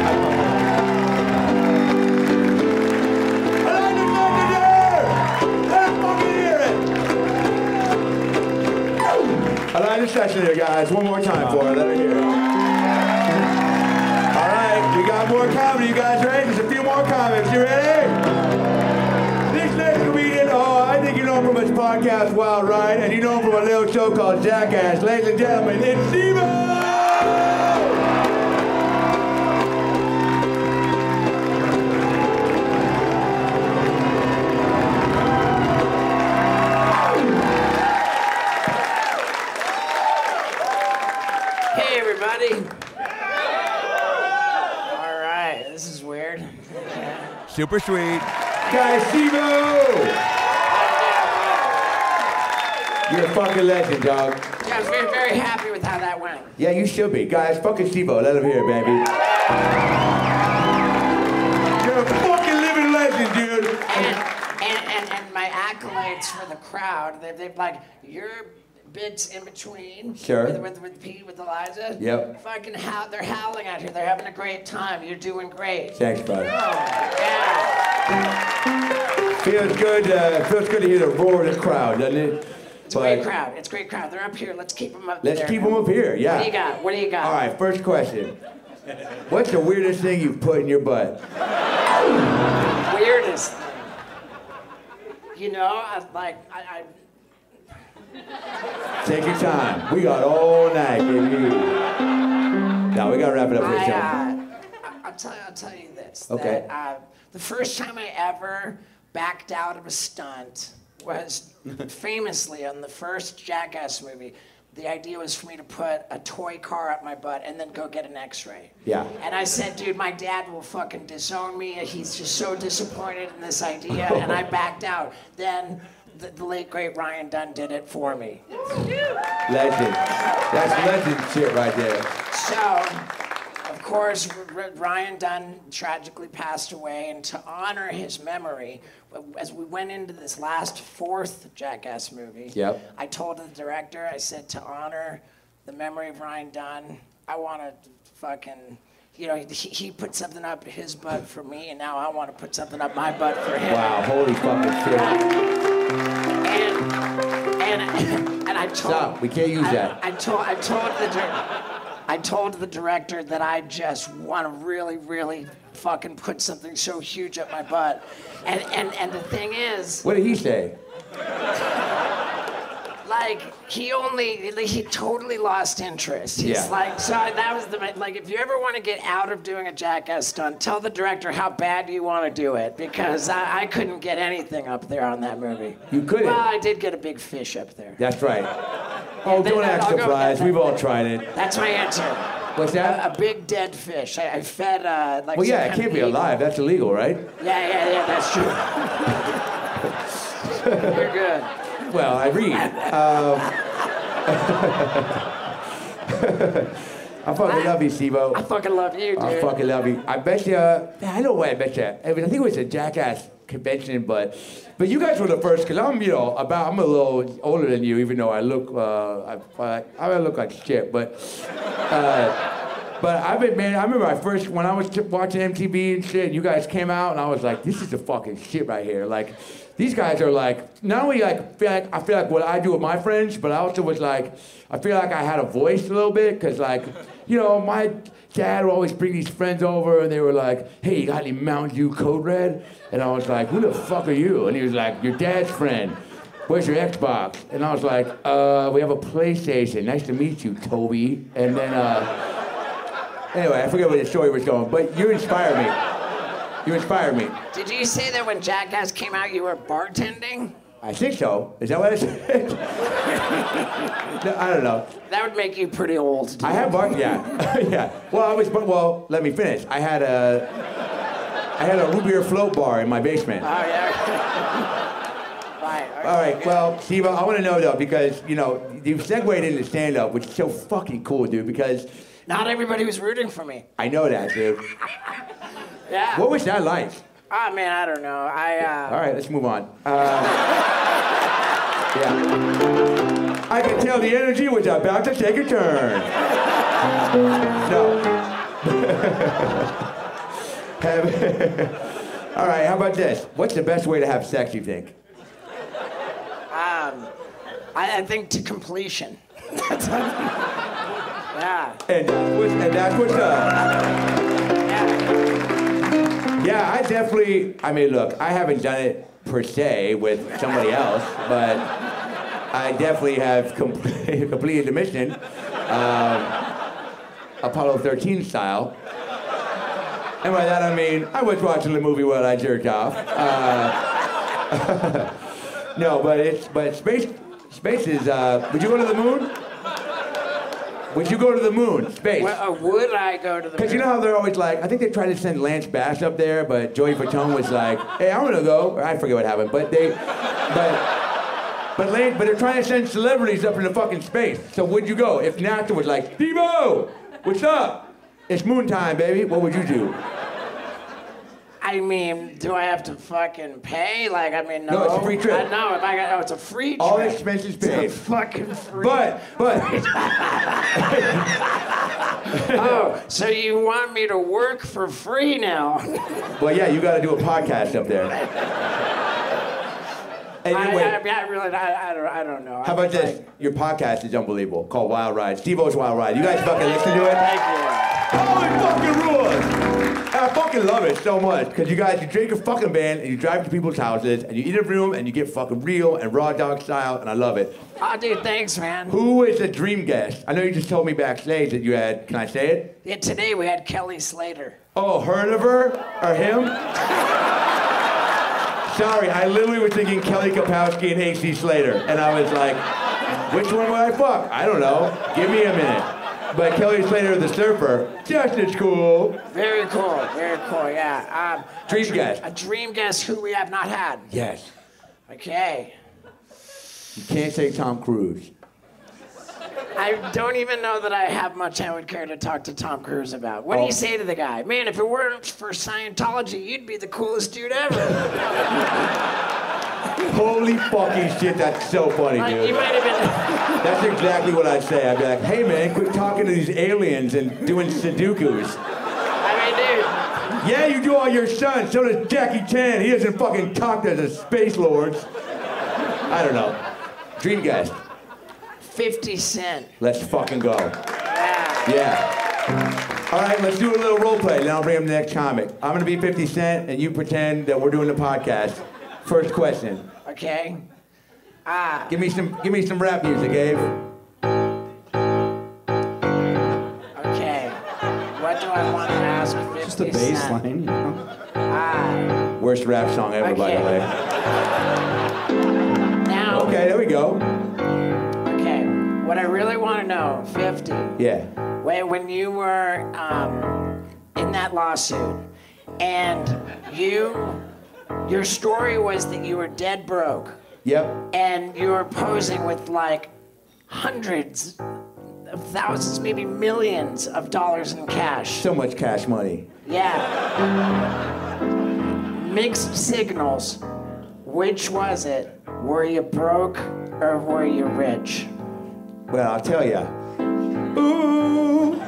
Elijah's legendary! Let's fucking hear it! Elijah's legendary, guys. One more time for her. Let her hear it. Alright, we got more comedy. You guys ready? There's a few more comics. You ready? This next comedian, oh, I think you know him from his podcast, Wild Ride, and you know him from a little show called Jackass. Ladies and gentlemen, it's Steve-O! Hey, everybody. All right, this is weird. Super sweet. Guys, Steve-O! You're a fucking legend, dog. Yeah, I was very, very happy with how that went. Yeah, you should be. Guys, fucking Steve-O. Let him hear it, baby. You're a fucking living legend, dude. And, and, and, and my accolades for the crowd, they, they've like, your bits in between Sure. with, with, with Pete, with Eliza. Yep. Fucking how they're howling out here. They're having a great time. You're doing great. Thanks, brother. Yeah. Feels good, uh, feels good to hear the roar of the crowd, doesn't it? It's a great crowd. It's a great crowd. They're up here. Let's keep them up Let's there. keep them up here, yeah. What do you got? What do you got? All right, first question. What's the weirdest thing you've put in your butt? Weirdest thing. You know, I like I. I Take your time. We got all night, baby. Now we gotta wrap it up here, I, Sean. uh, I- I'll tell you. I'll tell you this. Okay. That, uh, the first time I ever backed out of a stunt was famously on the first Jackass movie. The idea was for me to put a toy car up my butt and then go get an X-ray. Yeah. And I said, dude, my dad will fucking disown me. He's just so disappointed in this idea, and I backed out. Then the, the late great Ryan Dunn did it for me. Legend. That's legend shit right there. So, of course, R- R- Ryan Dunn tragically passed away, and to honor his memory, as we went into this last fourth Jackass movie, Yep. I told the director, I said, to honor the memory of Ryan Dunn, I want to fucking, you know, he, he put something up his butt for me, and now I want to put something up my butt for him. Wow, holy fucking shit. And, and, and I told... Stop, we can't use I, that. I told, I told the director... I told the director that I just want to really, really fucking put something so huge up my butt. And, and, and the thing is... What did he say? Like, he only, like, he totally lost interest. He's Yeah. like, so I, that was the, like, if you ever want to get out of doing a Jackass stunt, tell the director how bad you want to do it, because I, I couldn't get anything up there on that movie. You couldn't? Well, I did get a big fish up there. That's right. Oh, then don't I'll ask go the with prize. that. We've all tried it. That's my answer. What's that? A, a big dead fish. I, I fed, uh, like... Well, some yeah, it kind can't of be meat. alive. That's illegal, right? Yeah, yeah, yeah, that's true. You're good. Well, I read. Um, I fucking love you, Steve-O. I fucking love you, dude. I fucking love you. I bet you. I know why I bet you. I mean, I think it was a Jackass convention, but but you guys were the first. Cause I'm, you know, about I'm a little older than you, even though I look, uh, I, I look like shit. But uh, but I've been, man. I remember I first when I was t- watching M T V and shit. And you guys came out, and I was like, this is the fucking shit right here. Like, these guys are like, not only like feel like I feel like what I do with my friends, but I also was like, I feel like I had a voice a little bit, cause like, you know, my dad would always bring these friends over, and they were like, hey, you got any Mountain Dew Code Red? And I was like, who the fuck are you? And he was like, your dad's friend. Where's your Xbox? And I was like, uh, we have a PlayStation. Nice to meet you, Toby. And then, uh, anyway, I forget where the story was going, but you inspire me. You inspired me. Did you say that when Jackass came out, you were bartending? I think so. Is that what I said? No, I don't know. That would make you pretty old. Dude. I have bar. Yeah, yeah. Well, I was. Well, let me finish. I had a. I had a root beer float bar in my basement. Oh yeah. Right. Okay, All right. good. Well, Steve, I want to know though, because you know you've segued into stand-up, which is so fucking cool, dude. Because Not everybody was rooting for me. I know that, dude. Yeah. What was that like? Oh man, I don't know. I. Uh... All right, let's move on. Uh, yeah. I can tell the energy was about to take a turn. No. All right, how about this? What's the best way to have sex, you think? Um, I, I think to completion. Yeah. And, what's, and that's what's up. Yeah. Yeah, I definitely, I mean, look, I haven't done it per se with somebody else, but I definitely have complete, completed the mission, um, Apollo thirteen style. And by that I mean, I was watching the movie while I jerked off. Uh, no, but it's, but space, space is, uh, would you go to the moon? Would you go to the moon, space? Well, uh, would I go to the? Because you know how they're always like, I think they tried to send Lance Bass up there, but Joey Fatone was like, hey, I'm gonna go. Or I forget what happened, but they, but, but Lance, but they're trying to send celebrities up into fucking space. So would you go? If NASA was like, Steve-O, what's up? It's moon time, baby. What would you do? I mean, do I have to fucking pay? Like, I mean, no. No, it's a free trip. I know. If I got, oh, it's a free trip. All expenses paid. It's a fucking free. But, but. Oh, so you want me to work for free now? Well, yeah, you got to do a podcast up there. I, Anyway, I, I really, I, I don't, I don't know. how about this? Your podcast is unbelievable, called Wild Ride. Steve-O's Wild Ride. You guys fucking listen to it? Thank you. Holy fucking rules! I fucking love it so much, because you guys, you drink a fucking band, and you drive to people's houses, and you interview them, and you get fucking real and raw dog style, and I love it. Oh, dude, thanks, man. Who is a dream guest? I know you just told me backstage that you had, can I say it? Yeah, today we had Kelly Slater. Oh, heard of her? Or him? Sorry, I literally was thinking Kelly Kapowski and H C Slater, and I was like, which one would I fuck? I don't know. Give me a minute. But Kelly Slater, the surfer, just as cool. Very cool, very cool, yeah. Um, Dream a dr- guest. A dream guest who we have not had. Yes. Okay. You can't say Tom Cruise. I don't even know that I have much I would care to talk to Tom Cruise about. What do Oh. you say to the guy? Man, if it weren't for Scientology, you'd be the coolest dude ever. Holy fucking shit, that's so funny, Like, dude. you might have been. That's exactly what I'd say. I'd be like, hey man, quit talking to these aliens and doing Sudokus. I mean, dude. Yeah, you do all your stunts. So does Jackie Chan. He doesn't fucking talk to the Space Lords. I don't know. Dream guest. fifty Cent. Let's fucking go. Yeah. Yeah. All right, let's do a little role play, then I'll bring up the next comic. I'm gonna be fifty Cent, and you pretend that we're doing the podcast. First question. Okay. Ah. Give me some, give me some rap music, Abe. Okay. What do I want to ask fifty Just a bass Cent? line, you know? Ah. Worst rap song ever, by the way. Now. Okay, there we go. Okay. What I really want to know, fifty. Yeah. When when you were um, in that lawsuit, and you, your story was that you were dead broke. Yep. And you were posing with like hundreds of thousands, maybe millions of dollars in cash. So much cash money. Yeah. Mixed signals. Which was it? Were you broke or were you rich? Well, I'll tell ya. Ooh.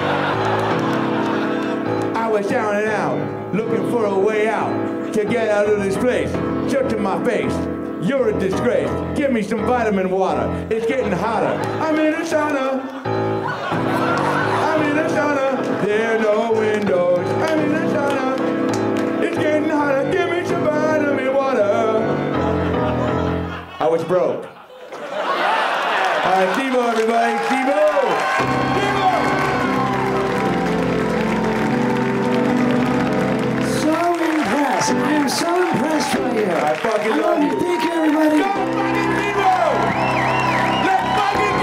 I was down and out, looking for a way out to get out of this place. Shut to my face. You're a disgrace. Give me some vitamin water. It's getting hotter. I'm in a sauna. I'm in a sauna. There are no windows. I'm in a sauna. It's getting hotter. Give me some vitamin water. I was broke. All right, Steve-O, everybody. Steve-O. Steve-O. So impressed. I am so impressed by you. I fucking love you. Thank you, everybody. Go fucking Steve-O! Let's fucking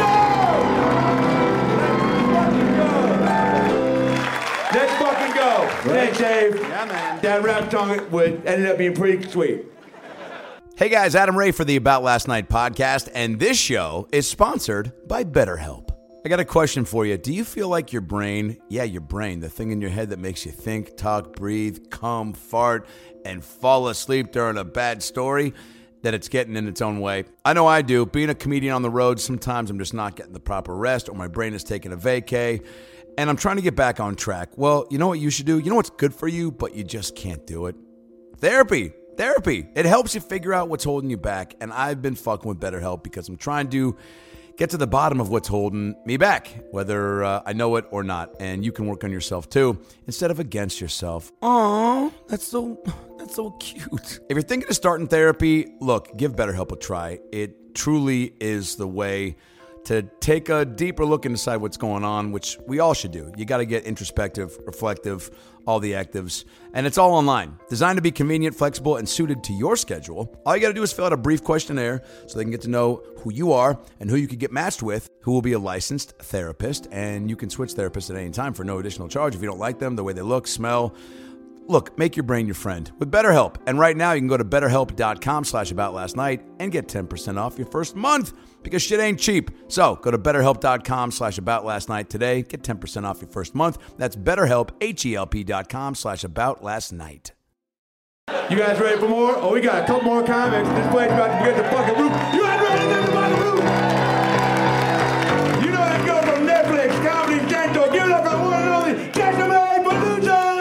go! Let's fucking go! Let's fucking go. Thanks, Dave. Yeah, man. That rap song would ended up being pretty sweet. Hey guys, Adam Ray for the About Last Night podcast, and this show is sponsored by BetterHelp. I got a question for you. Do you feel like your brain, yeah, your brain, the thing in your head that makes you think, talk, breathe, come, fart, and fall asleep during a bad story, that it's getting in its own way? I know I do. Being a comedian on the road, sometimes I'm just not getting the proper rest, or my brain is taking a vacay, and I'm trying to get back on track. Well, you know what you should do? You know what's good for you, but you just can't do it? Therapy. Therapy. It helps you figure out what's holding you back, and I've been fucking with BetterHelp because I'm trying to get to the bottom of what's holding me back, whether uh, I know it or not, and you can work on yourself too, instead of against yourself. Aww, that's so, that's so cute. If you're thinking of starting therapy, look, give BetterHelp a try. It truly is the way to take a deeper look and decide what's going on, which we all should do. You got to get introspective, reflective, all the actives, and it's all online. Designed to be convenient, flexible, and suited to your schedule. All you got to do is fill out a brief questionnaire so they can get to know who you are and who you could get matched with, who will be a licensed therapist, and you can switch therapists at any time for no additional charge if you don't like them, the way they look, smell. Look, make your brain your friend with BetterHelp. And right now you can go to betterhelp.com slash about last night and get ten percent off your first month because shit ain't cheap. So go to betterhelp.com slash about last night today. Get ten percent off your first month. That's betterhelp, H-E-L-P dot com slash about last night. You guys ready for more? Oh, we got a couple more comics. This place about to get the fucking roof. You guys ready to get the fucking roof? You know that girl from Netflix, Comedy Central. Give it up for the one and only Jessimae Peluso!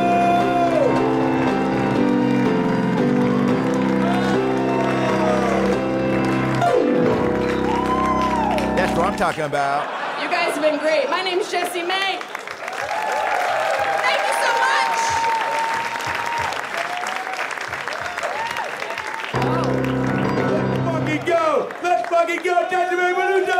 That's what I'm talking about. You guys have been great. My name's Jessie May. Thank you so much. Let's fucking go! Let's fucking go, Jessimae Peluso!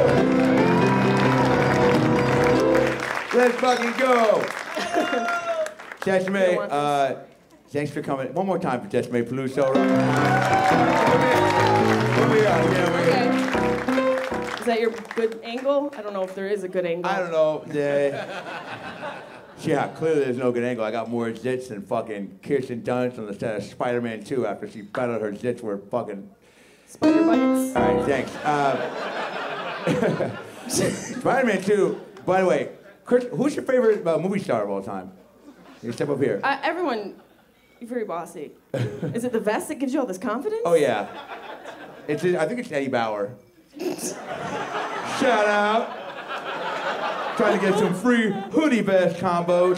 Let's fucking go! Jessimae, uh, thanks for coming. One more time for Jessimae Peluso. Come here. Come here. Come here. Is that your good angle? I don't know if there is a good angle. I don't know. Yeah. Yeah, clearly there's no good angle. I got more zits than fucking Kirsten Dunst on the set of Spider-Man two after she found out her zits were fucking... Spider bites? All right, thanks. Uh, Spider-Man two, by the way, Chris, who's your favorite uh, movie star of all time? You step up here. Uh, everyone, you're very bossy. Is it the vest that gives you all this confidence? Oh, yeah. It's. I think it's Eddie Bauer. Shout out. Trying to get some free hoodie vest combos.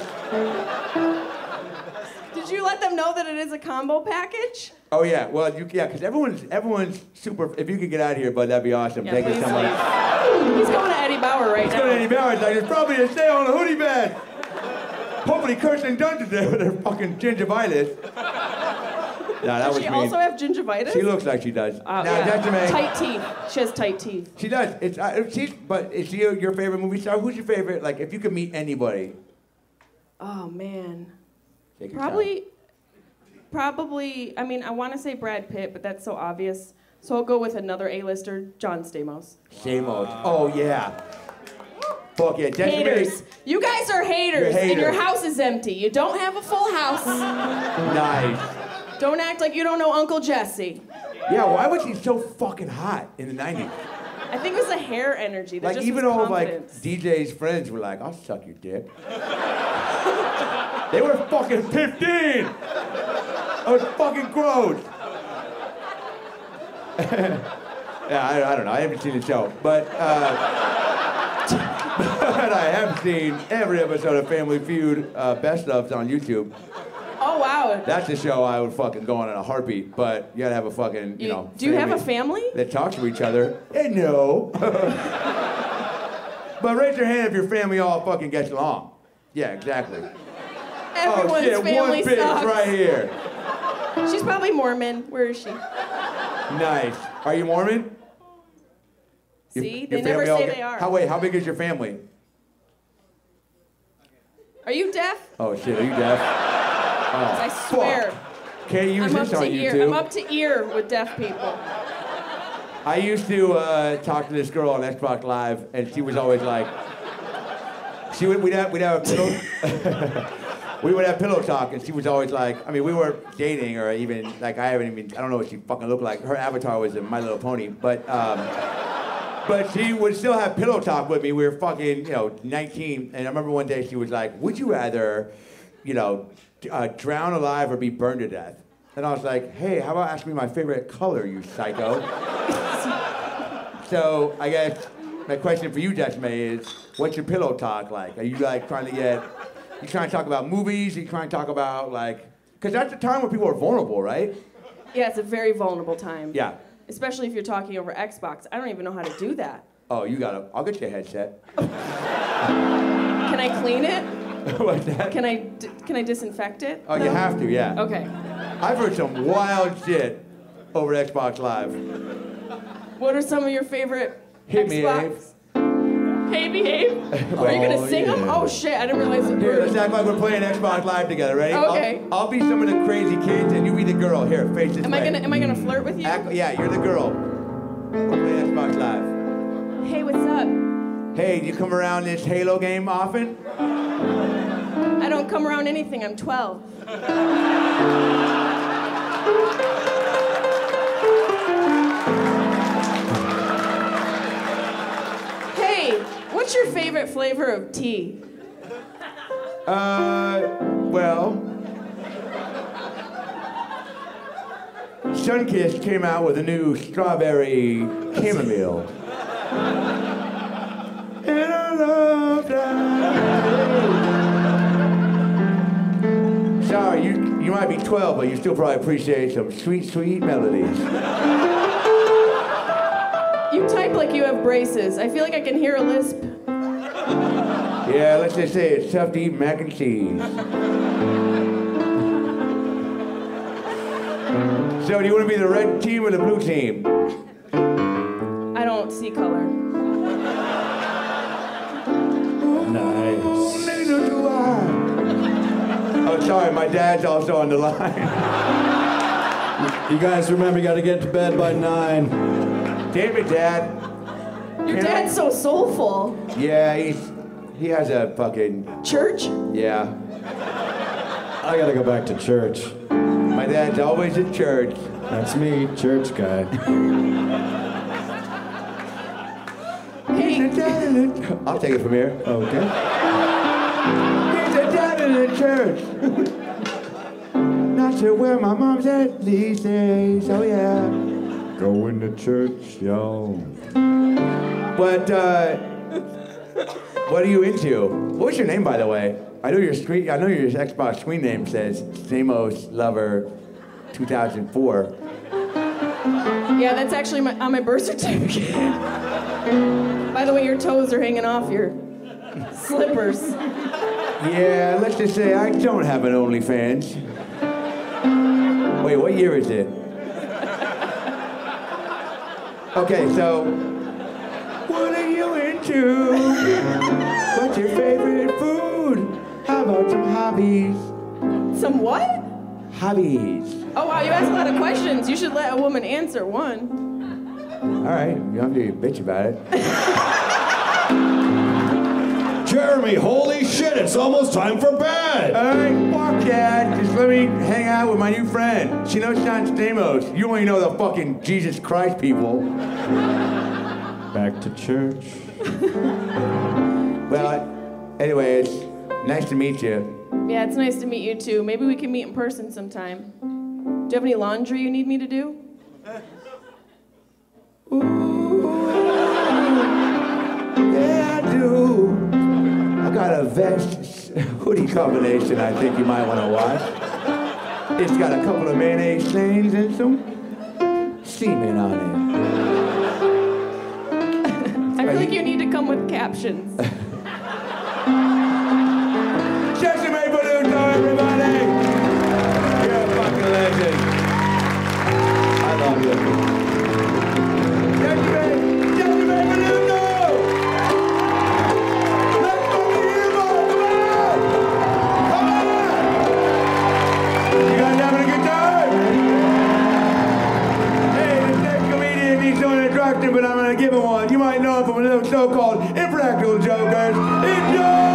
Did you let them know that it is a combo package? Oh yeah, well you yeah, because everyone's everyone's super. If you could get out of here, bud, that'd be awesome. Yeah, Thank you please so much. leave. He's going to Eddie Bauer right Let's now. go to Eddie Bauer. It's like, there's probably a sale on a hoodie bag. Hopefully Kirsten done today with her fucking gingivitis. Nah, that Does was she mean. also have gingivitis? She looks like she does. Uh, now, yeah. that's amazing. Tight teeth. She has tight teeth. She does. It's uh, she's, but is she your favorite movie star? Who's your favorite? Like, if you could meet anybody. Oh man. Take your Probably, probably. I mean, I want to say Brad Pitt, but that's so obvious. So I'll go with another A-lister, John Stamos. Stamos. Oh yeah. Fuck yeah. Desiree. Haters. You guys are haters, You're and your haters. house is empty. You don't have a full house. Nice. Don't act like you don't know Uncle Jesse. Yeah. Why was he so fucking hot in the nineties? I think it was the hair energy. There Like just even was all of like confidence. D J's friends were like, "I'll suck your dick." They were fucking fifteen. That was fucking gross. Yeah, I, I don't know. I haven't seen the show, but uh, but I have seen every episode of Family Feud uh, Best Ofs on YouTube. Oh wow. That's a show I would fucking go on in a heartbeat, but you gotta have a fucking, you, You- know. do you have a family? that talks to each other? Eh, no. But raise your hand if your family all fucking gets along. Yeah, exactly. Everyone's oh shit, family one bitch sucks. right here. She's probably Mormon. Where is she? Nice. Are you Mormon? Your- See, your they never family all say get- they are. How wait? How big is your family? Are you deaf? Oh shit, are you deaf? Oh, I swear. fuck. Can't use I'm up this on to ear. YouTube. I'm up to ear with deaf people. I used to uh, talk to this girl on Xbox Live, and she was always like, she would, we'd have, we'd have a pillow, we would have pillow talk, and she was always like, I mean, we weren't dating, or even, like, I haven't even, I don't know what she fucking looked like. Her avatar was a My Little Pony, but, um, but she would still have pillow talk with me. We were fucking, you know, nineteen, and I remember one day she was like, would you rather, you know, uh, drown alive or be burned to death? And I was like, hey, how about asking me my favorite color, you psycho? So I guess my question for you, Desmay, is what's your pillow talk like? Are you like trying to get, you trying to talk about movies? Are you trying to talk about like, because that's the time when people are vulnerable, right? Yeah, it's a very vulnerable time. Yeah. Especially if you're talking over Xbox. I don't even know how to do that. Oh, you gotta, I'll get you a headset. Can I clean it? What's that? Can I d- can I disinfect it? Oh, you though? have to, yeah. Okay. I've heard some wild shit over Xbox Live. What are some of your favorite Hit me, Xbox? Hey, behave. Are you gonna Oh, sing them? yeah. Oh shit! I didn't realize it. Here, were- let's act like we're playing Xbox Live together, ready? Okay. I'll, I'll be some of the crazy kids and you be the girl. Here, face this Am way. I gonna Am I gonna flirt with you? Act, yeah, you're the girl. We're playing Xbox Live. Hey, what's up? Hey, do you come around this Halo game often? I don't come around anything. I'm twelve. Hey, what's your favorite flavor of tea? Uh, well, Sunkist came out with a new strawberry chamomile. And I love that. Sorry, you you might be twelve, but you still probably appreciate some sweet, sweet melodies. You type like you have braces. I feel like I can hear a lisp. Yeah, let's just say it's tough to eat mac and cheese. So, do you want to be the red team or the blue team? I don't see color. Nice. Neither do I. Oh, sorry, my dad's also on the line. You guys remember, you gotta get to bed by nine. Damn it, Dad. Your Can I- dad's so soulful. Yeah, he's he has a fucking Church? yeah. I gotta go back to church. My dad's always at church. That's me, church guy. Hey, I'll take it from here. Okay. He's a dad in the church. Not sure where my mom's at these days. Oh yeah. Going to church, y'all. But uh, what are you into? What's your name, by the way? I know your screen. I know your Xbox screen name says Stamos Lover two thousand four. yeah, that's actually my, on my birth certificate. By the way, your toes are hanging off your Slippers. Yeah, let's just say I don't have an OnlyFans. Wait, what year is it? Okay, so what are you into? What's your favorite food? How about some hobbies? Some what? Hobbies. Oh, wow, you asked a lot of questions. You should let a woman answer one. All right, you don't have to bitch about it. Jeremy, holy shit, it's almost time for bed. All right, fuck that. Just let me hang out with my new friend. She knows John Stamos. You only know the fucking Jesus Christ people. Back to church. Well, anyway, it's nice to meet you. Yeah, it's nice to meet you too. Maybe we can meet in person sometime. Do you have any laundry you need me to do? Ooh, yeah, I do. I got a vest hoodie combination I think you might want to watch. It's got a couple of mayonnaise stains and some semen on it. I feel like you need to come with captions. Sesame Balloon, everybody! You're a fucking legend. I love you. Sesame, Sesame Balloon, no! Let's fucking hear more, come on! Come on! You guys having a good time? Hey, this next comedian needs no introduction, but I'm gonna give him one. You might know him from a little show called Impractical Jokers. Enjoy!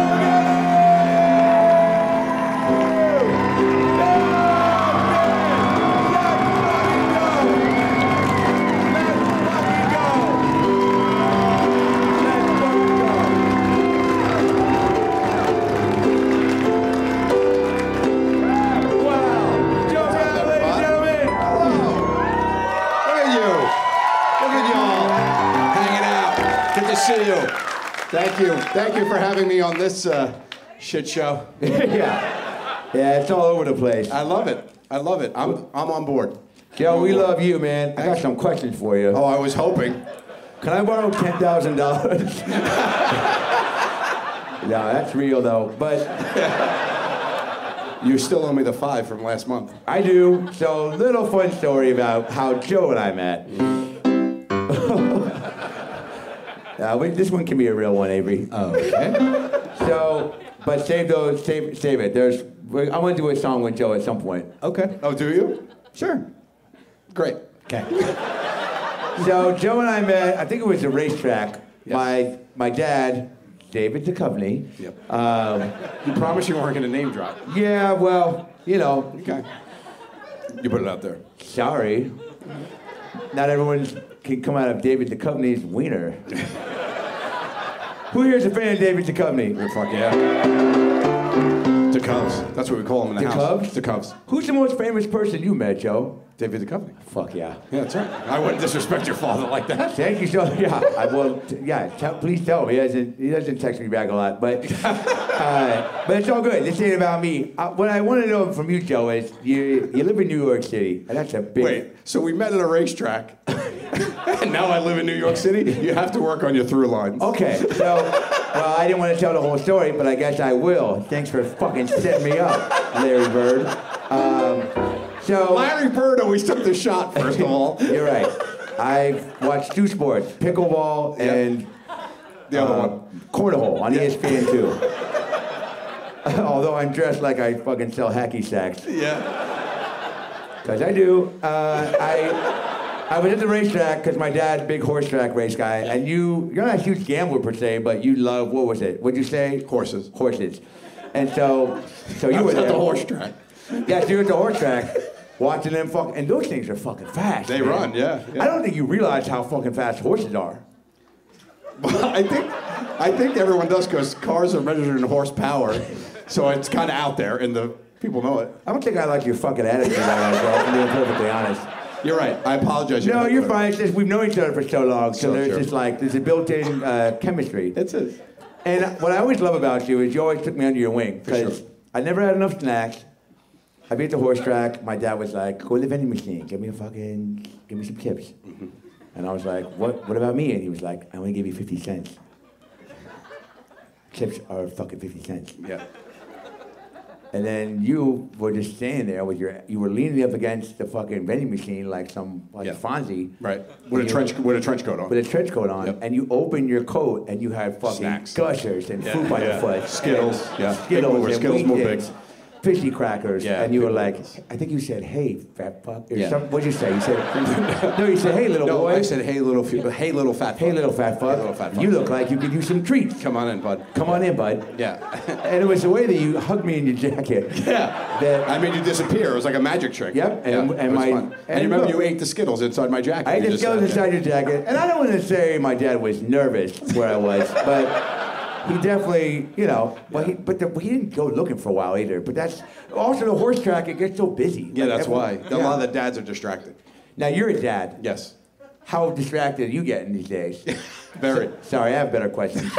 See you. Thank you. Thank you for having me on this uh, shit show. Yeah. Yeah, it's all over the place. I love it. I love it. I'm I'm on board. Yo, we love you, man. I got some questions for you. Oh, I was hoping. Can I borrow ten thousand dollars? No, that's real though. But you still owe me the five from last month. I do. So, little fun story about how Joe and I met. Uh, we, this one can be a real one, Avery. Oh, okay. So, but save those, save, save it. There's, I want to do a song with Joe at some point. Okay. Oh, do you? Sure. Great. Okay. So Joe and I met. I think it was a racetrack. Yes. My my dad, David Duchovny. Yep. Um, You promised you weren't going to name drop. yeah, well, you know. Okay. You put it out there. Sorry. Not everyone can come out of David Duchovny's wiener. Who here is a fan of David Duchovny? Fuck yeah. The Cubs. That's what we call them in the, The house. Cubs? The Cubs. Who's the most famous person you met, Joe? David Duchovny. Fuck yeah. Yeah, that's right. I wouldn't disrespect your father like that. Thank you so. Yeah, I will. T- yeah, tell, please tell him. He doesn't. He doesn't text me back a lot, but uh, but it's all good. This ain't about me. Uh, what I want to know from you, Joe, is you you live in New York City, and that's a big. Wait, so we met at a racetrack, and now I live in New York City? You have to work on your through lines. Okay, so well, I didn't want to tell the whole story, but I guess I will. Thanks for fucking setting me up, Larry Bird. Um, so Larry Bird always took the shot, first of all. You're right. I've watched two sports, pickleball Yep. and The other uh, one. cornhole on E S P N two. Although I'm dressed like I fucking sell hacky sacks. Yeah. Because I do. Uh, I I was at the racetrack because my dad's a big horse track race guy, and you, you're not a huge gambler per se, but you love, what was it? What'd you say? Horses. Horses. And so, so you I were was there. at the horse track. Yeah, so you're at the horse track, watching them fuck, and those things are fucking fast. They man. run, yeah, yeah. I don't think you realize how fucking fast horses are. Well, I think I think everyone does because cars are measured in horsepower, so it's kind of out there, and the people know it. I don't think I like your fucking attitude on that, bro. I'm being perfectly honest. You're right. I apologize. No, You're you're not- fine. It's just we've known each other for so long, so So there's true. just like there's a built-in uh, chemistry. That's it. And what I always love about you is you always took me under your wing For because sure. I never had enough snacks. I'd be at the horse track. My dad was like, "Go to the vending machine. Give me a fucking, give me some chips." Mm-hmm. And I was like, "What? What about me?" And he was like, "I want to give you fifty cents." chips are fucking fifty cents. Yeah. And then you were just standing there with your, you were leaning up against the fucking vending machine like some, like Yeah. Fonzie. Right. With a And trench you- with a trench coat on. With a trench coat on, Yep. and you opened your coat and you had fucking Snacks. Gushers and Yeah. fruit by Yeah. the foot. Skittles, and yeah. Big Skittles movers, and Skittles Wheat move Thins, big. fishy crackers, Yeah, and you were big like, movers. I think you said, "Hey, fat fuck," or Yeah. something. What'd you say? You said, no, you said, "Hey, little No, boy." I said, hey, little, fe- hey, little fat. "Hey, fuck." little fat fuck." Hey, little fat fuck. You look like you could use some treats. Come on in, bud. Come on in, bud. Yeah. And it was the way that you hugged me in your jacket. Yeah. That I made you disappear. It was like a magic trick. Yep, and- Yeah, and it was my- fun. and And you remember look- you ate the Skittles inside my jacket. I had You the just skeleton sat there. inside your jacket, and I don't want to say my dad was nervous where I was, but he definitely, you know, but he, but the, he didn't go looking for a while either. But that's also the horse track. It gets so busy. Yeah, Like, that's why. everyone- A yeah. lot of the dads are distracted. Now you're a dad. Yes. How distracted are you getting these days? Very. Sorry, I have better questions.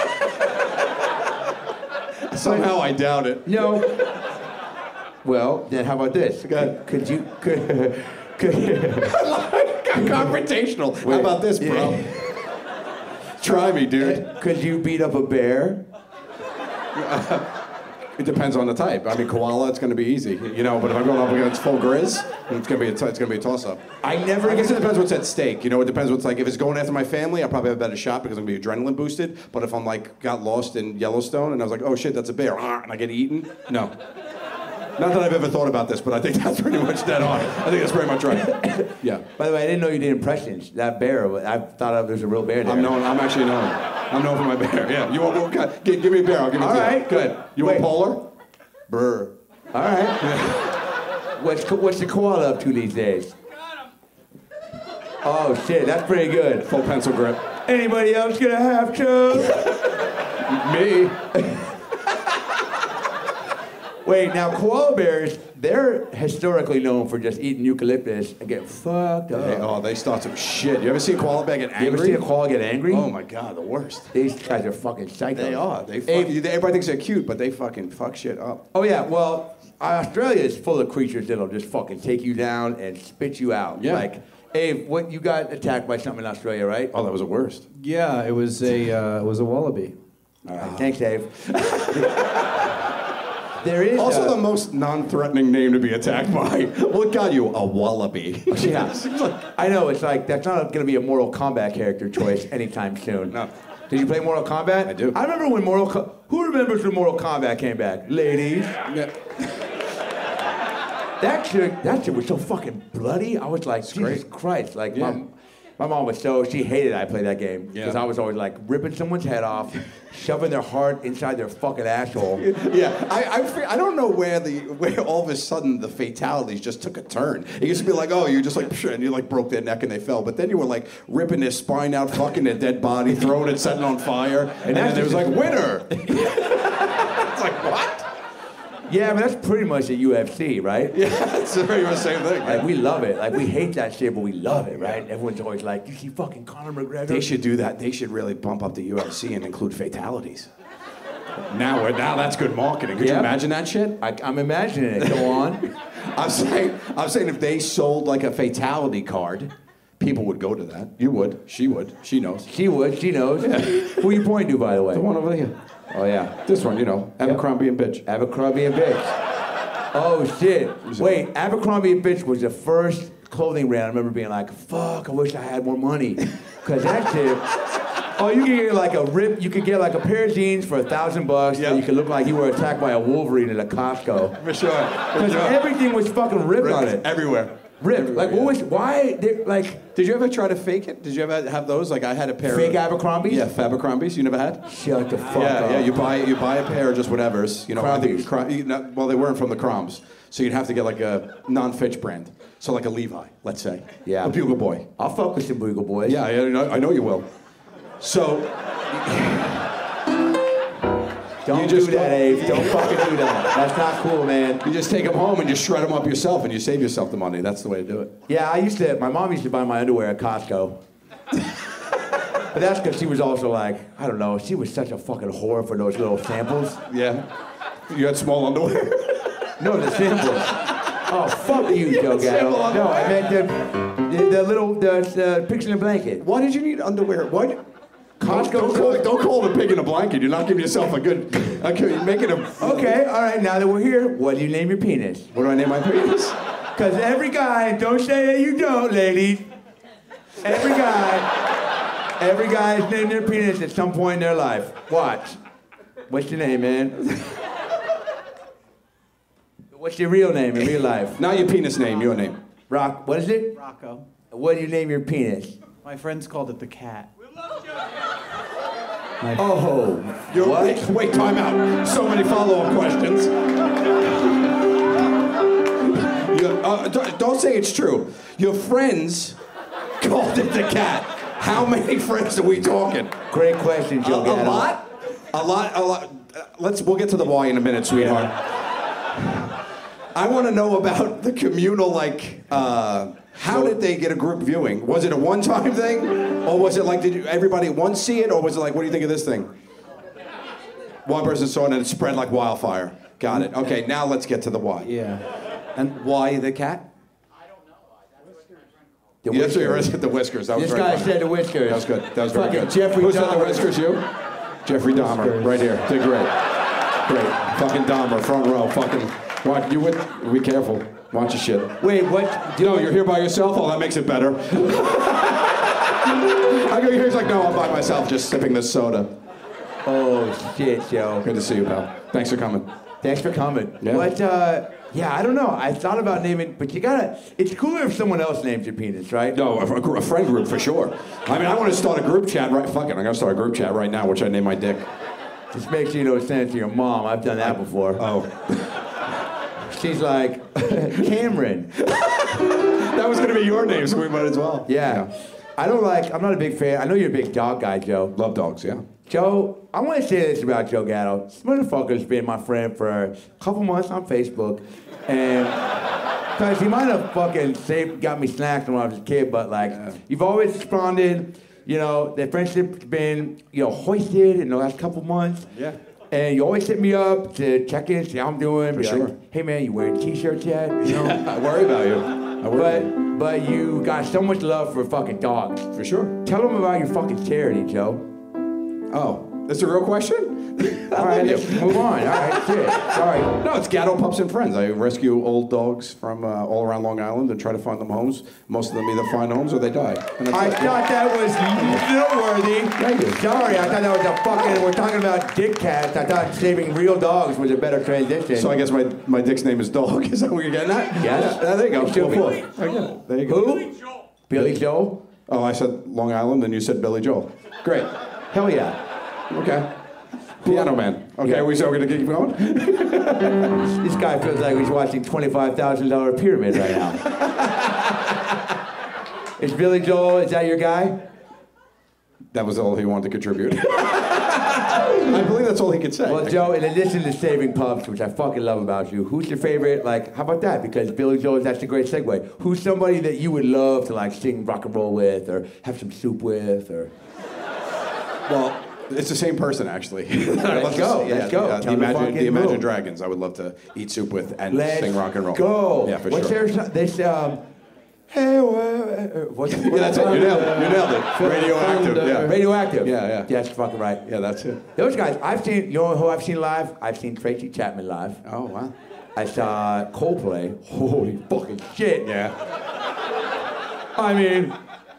Somehow I doubt it. No. Well, then how about this? Could, could you could, could Confrontational. How Wait. about this, bro? Yeah. Try me, dude. could you beat up a bear? It depends on the type. I mean, koala, it's going to be easy, you know. But if I'm going up against full grizz, it's going to be a t- it's going to be a toss-up. I never. I guess it depends what's at stake. You know, it depends what's like. If it's going after my family, I'll probably have a better shot because I'm going to be adrenaline boosted. But if I'm like got lost in Yellowstone and I was like, oh shit, that's a bear, and I get eaten, no. Not that I've ever thought about this, but I think that's pretty much dead on. I think that's pretty much right. Yeah. By the way, I didn't know you did impressions. That bear, I thought there was a real bear there. I'm known. I'm actually known. I'm known for my bear. Yeah. You want? What kind? Give, give me a bear. I'll give it All to you. right. Good. You Wait. want polar? Brr. All right. what's co- what's the koala up to these days? Oh shit, that's pretty good. Full pencil grip. Anybody else gonna have to? Me. Wait, now koala bears, they're historically known for just eating eucalyptus and getting fucked up. They, oh, they start some shit. You ever see a koala bear get angry? You ever see a koala get angry? Oh my god, the worst. These guys are fucking psychos. They are. They fuck, Hey, everybody thinks they're cute, but they fucking fuck shit up. oh yeah, well, Australia is full of creatures that'll just fucking take you down and spit you out. Yeah. Like, Abe, what you got attacked by something in Australia, right? Oh, that was the worst. Yeah, it was a uh, it was a wallaby. All right, thanks, Abe. There is Also, uh, the most non-threatening name to be attacked by. What got you? A wallaby. Yeah, I know. It's like that's not going to be a Mortal Kombat character choice anytime soon. No. Did you play Mortal Kombat? I do. I remember when Mortal. Co- Who remembers when Mortal Kombat came back? Ladies. Yeah. That shit. That shit was so fucking bloody. I was like, Jesus great. Christ! Like Yeah. my, my mom was so she hated I played that game because Yeah. I was always like ripping someone's head off, shoving their heart inside their fucking asshole. Yeah, I, I, fe- I don't know where the where all of a sudden the fatalities just took a turn. It used to be like, oh, you just like, psh, and you like broke their neck and they fell. But then you were like ripping their spine out, fucking their dead body, throwing it, setting on fire, and, And then that's it was just- like, winner. It's like, what? Yeah, but that's pretty much a U F C, right? Yeah, it's pretty much the same thing. Like we love it. Like we hate that shit, but we love it, right? Everyone's always like, "You see fucking Conor McGregor?" They should do that. They should really bump up the U F C and include fatalities. Now, we're, now that's good marketing. Could you Yep. imagine that shit? I, I'm imagining it. Go on. I'm saying, I'm saying if they sold like a fatality card, people would go to that. You would. She would. She knows. She would. She knows. Who you pointing to, by the way? The one over here. Oh yeah, This one, you know, Abercrombie and Bitch. Abercrombie and Bitch. Oh shit! Wait, Abercrombie and Bitch was the first clothing brand I remember being like, "Fuck! I wish I had more money," because that shit. Oh, you could get like a rip. You could get like a pair of jeans for a thousand bucks. Yep. And you could look like you were attacked by a wolverine at a Costco. For sure. Because everything was fucking ripped on it. Everywhere. Ripped. Everywhere, Like what yeah. was? Why? They, like Did you ever try to fake it? Did you ever have those? Like I had a pair fake of... Abercrombie's? Yeah, Abercrombie's. You never had? Shut the fuck yeah, up. yeah. You buy you buy a pair of just whatever's. You know, I think Crombies. Crom- you know, well, they weren't from the Croms, so you'd have to get like a non-Fitch brand. So like a Levi, let's say. Yeah. A Bugle Boy. I'll fuck with some Bugle Boys. Yeah, I know, I know you will. So Don't You just do that, go- Abe. Don't fucking do that. That's not cool, man. you just take them home and you shred them up yourself, and you save yourself the money. That's the way to do it. Yeah, I used to. My mom used to buy my underwear at Costco. But that's because she was also like, I don't know. She was such a fucking whore for those little samples. Yeah. You had small underwear. No, the samples. Oh, fuck you, Joe sample Gatto. No, I meant the, the, the little the, the picture in the blanket. Why did you need underwear? Why? Did, Costco. Don't call, it, don't call it a pig in a blanket. You're not giving yourself a good. Okay, you're making a. Okay, all right. Now that we're here, what do you name your penis? What do I name my penis? Because every guy, don't say that you don't, ladies. Every guy, every guy has named their penis at some point in their life. Watch. What's your name, man? What's your real name in real life? Not your penis name, your name. Rock. What is it? Rocco. What do you name your penis? My friends called it the cat. Oh, You're, what? Wait, wait, time out. So many follow-up questions. You- uh, don't, don't say it's true. Your friends called it the cat. How many friends are we talking? Great question, Joe A, a Gatto. lot? A lot, a lot. Uh, let's, we'll get to the why in a minute, sweetheart. I want to know about the communal, like, uh, how did they get a group viewing? Was it a one-time thing? Or was it like, did you, everybody once see it? Or was it like, what do you think of this thing? One person saw it and it spread like wildfire. Got it. Okay, now let's get to the why. Yeah. And why the cat? The Yes, whiskers. sir, the whiskers. That was This very guy funny. said the whiskers. That was good. That was very Fucking good. Jeffrey Who said the Dahmer. whiskers? You? Jeffrey Dahmer, Whiskers. right here. Did great. Great. Fucking Dahmer, front row. Fucking. Watch, you would. Be careful. Watch your shit. Wait, what? No, you're here by yourself. Oh, that makes it better. I go here. He's like, no, I'm by myself, just sipping this soda. Oh shit, Joe. Good to see you, pal. Thanks for coming. Thanks for coming. Yeah. What? Uh, yeah, I don't know. I thought about naming, but you gotta. It's cooler if someone else names your penis, right? No, a, a friend group for sure. I mean, I want to start a group chat right. Fuck it, I'm gonna start a group chat right now, which I name my dick. Just make sure you don't send it to your mom. I've done that before. Oh. She's like, Cameron. That was gonna be your name, so we might as well. Yeah. I don't like. I'm not a big fan. I know you're a big dog guy, Joe. Love dogs, yeah. Joe, I want to say this about Joe Gatto. This motherfucker's been my friend for a couple months on Facebook, and because he might have fucking saved, got me snacks when I was a kid, but like, Yeah. you've always responded. You know, the friendship's been, you know, hoisted in the last couple months. Yeah. And you always hit me up to check in, see how I'm doing. For be sure. Like, hey man, you wearing t-shirts yet? You know. I worry about you. I worry about you. But but you got so much love for fucking dogs. For sure. Tell them about your fucking charity, Joe. Oh, that's a real question? All right, let's move on. All right, shit. Sorry. No, it's Gatto Pups and Friends. I rescue old dogs from uh, all around Long Island and try to find them homes. Most of them either find homes or they die. And that's I it. thought that was noteworthy. Thank you. Sorry, I thought that was a fucking. We're talking about dick cats. I thought saving real dogs was a better transition. So I guess my, my dick's name is Dog. Is that what you're getting at? Yes. Yeah, there you go. It should be. Cool, cool. I get it. There you go. Who? Billy Joel. Oh, I said Long Island and you said Billy Joel. Great. Hell yeah. Okay. Piano Man. Okay, Yeah. are we so we're gonna keep going? This guy feels like he's watching twenty-five thousand dollar Pyramid right now. Is Billy Joel? Is that your guy? That was all he wanted to contribute. I believe that's all he could say. Well, Joe, in addition to saving pups, which I fucking love about you, who's your favorite? Like, how about that? Because Billy Joel, that's a great segue. Who's somebody that you would love to like sing rock and roll with, or have some soup with, or? Well, it's the same person, actually. Let's go, let's go. Yeah, Tell the the Imagine, fucking the Imagine move. Dragons. I would love to eat soup with and Let's sing rock and roll. go. Yeah, for What's sure. their song? This um. Hey, uh, uh, what's Yeah, that's it. You nailed it. You nailed it. Radioactive. Yeah. Radioactive. Yeah, yeah. That's fucking right. Yeah, that's it. Those guys, I've seen. You know who I've seen live? I've seen Tracy Chapman live. Oh wow. I saw Coldplay. Holy fucking shit. Yeah. I mean,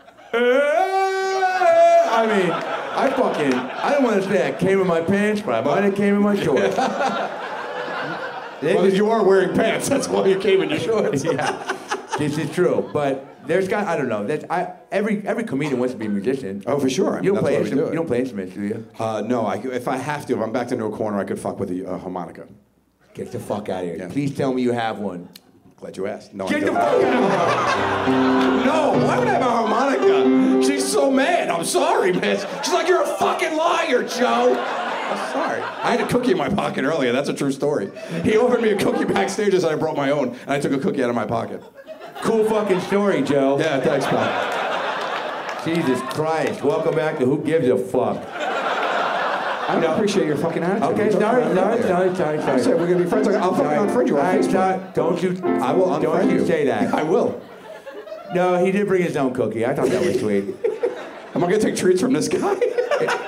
I mean, I fucking, I don't want to say I came in my pants, but I might have came in my shorts. They Well, just- you are wearing pants. That's why you came in your shorts. yeah, this is true. But there's guys, I don't know. That's, I, every every comedian wants to be a musician. Oh, for sure. I mean, You don't that's play why we instruments. do it. You don't play instruments, do you? Uh, no, I, if I have to, if I'm backed into a corner, I could fuck with a uh, harmonica. Get the fuck out of here. Yeah. Please tell me you have one. Glad you asked. No, I Get the don't. fuck out of here. No, why would I have a harmonica? She's so mad. I'm sorry, man. She's like, you're a fucking liar, Joe. I'm sorry. I had a cookie in my pocket earlier. That's a true story. He offered me a cookie backstage and I brought my own, and I took a cookie out of my pocket. Cool fucking story, Joe. Yeah, thanks, pal. Jesus Christ. Welcome back to Who Gives a Fuck. I don't appreciate your fucking attitude. Okay, We talked sorry, about it sorry, earlier. sorry, sorry, I sorry. said we're gonna be friends. I'll fucking unfriend you on Alright, Facebook. stop. Don't you? I will unfriend Don't you you. say that. I will. No, he did bring his own cookie. I thought that was sweet. Am I gonna take treats from this guy?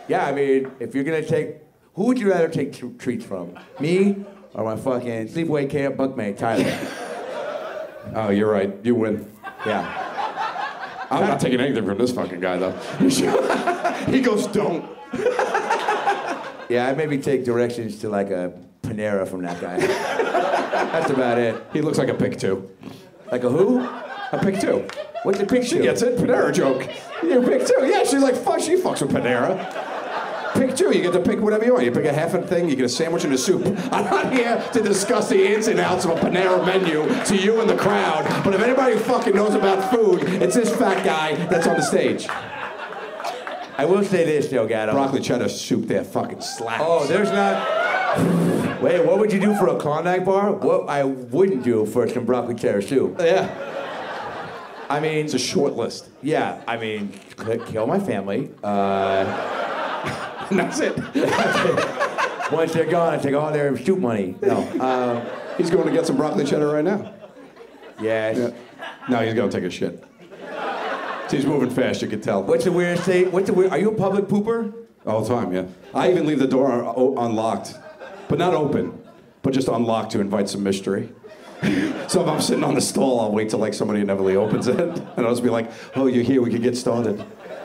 Yeah, I mean, if you're gonna take, who would you rather take tr- treats from? Me or my fucking sleepaway camp bunkmate, Tyler? Oh, you're right. You win. Yeah. I'm not taking anything from this fucking guy, though. He goes, don't. Yeah, I maybe take directions to like a Panera from that guy. That's about it. He looks like a pick two. Like a who? A pick two. What's a pick She two? gets it. Panera joke. You pick two. Yeah, she's like, fuck, she fucks with Panera. Pick two. You get to pick whatever you want. You pick a half a thing, you get a sandwich and a soup. I'm not here to discuss the ins and outs of a Panera menu to you and the crowd, but if anybody fucking knows about food, it's this fat guy that's on the stage. I will say this, though, Gatto. Broccoli cheddar soup there fucking slaps. Oh, there's not... Wait, what would you do for a Klondike bar? What I wouldn't do for some broccoli cheddar soup. Yeah. I mean... It's a short list. Yeah, I mean, kill my family. Uh... And that's it. Once they're gone, I take all their soup money. No. Um, he's going to get some broccoli cheddar right now. Yes. Yeah. No, he's going to take a shit. He's moving fast, you can tell. What's the weirdest thing? What's the weird? Are you a public pooper? All the time, yeah. I even leave the door un- unlocked, but not open, but just unlocked to invite some mystery. So if I'm sitting on the stall, I'll wait till like somebody inevitably opens it, and I'll just be like, "Oh, you're here. We can get started."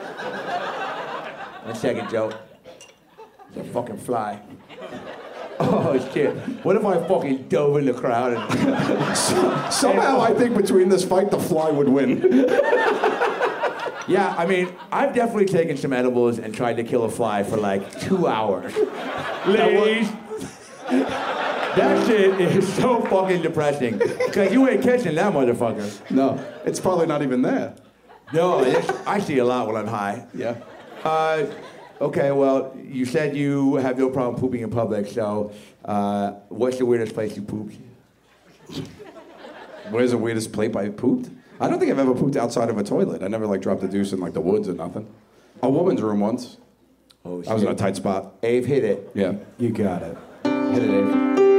One second, Joe. It's a fucking fly. Oh shit! What if I fucking dove in the crowd and so, somehow I think between this fight, the fly would win. Yeah, I mean, I've definitely taken some edibles and tried to kill a fly for like two hours. Ladies, that shit is so fucking depressing. Cause you ain't catching that motherfucker. No, it's probably not even there. No, it's, I see a lot when I'm high. Yeah. Uh, okay, well, you said you have no problem pooping in public, so uh, what's the weirdest place you pooped? Where's the weirdest place I pooped? I don't think I've ever pooped outside of a toilet. I never like dropped a deuce in like the woods or nothing. A woman's room once. Oh shit. I was in a tight spot. Ave, hit it. Yeah. You got it. Hit it, Ave.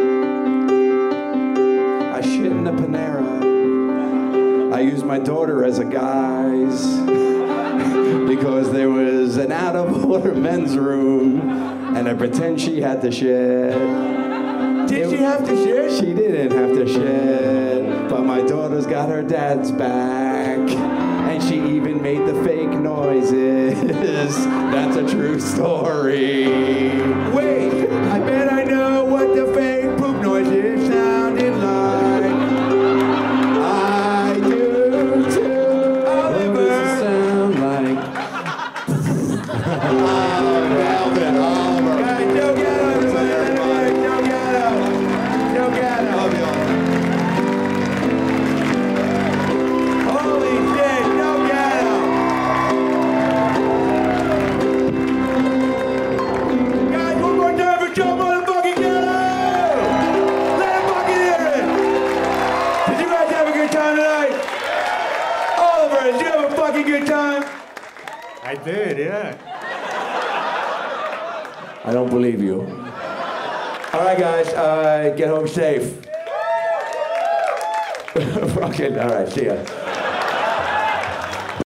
I shit in a Panera. I used my daughter as a guise because there was an out-of-order men's room, and I pretend she had to shit. Did It- she have to shit? She didn't have to shit, but my daughter's got her dad's back, and she even made the fake noises. That's a true story. Wait, I bet I know what the fake poop noises sounded like. I do too. What does it sound like? Oh, Melvin, Oliver. Guys, Joe Gatto, everybody. Joe Gatto. Joe Gatto. Holy shit, Joe Gatto. Guys, one more time for Joe motherfucking Gatto. Let him fucking hear it. Did you guys have a good time tonight? Oliver, did you have a fucking good time? I did, yeah. I don't believe you. All right, guys, uh, get home safe. Fucking, all right, see ya.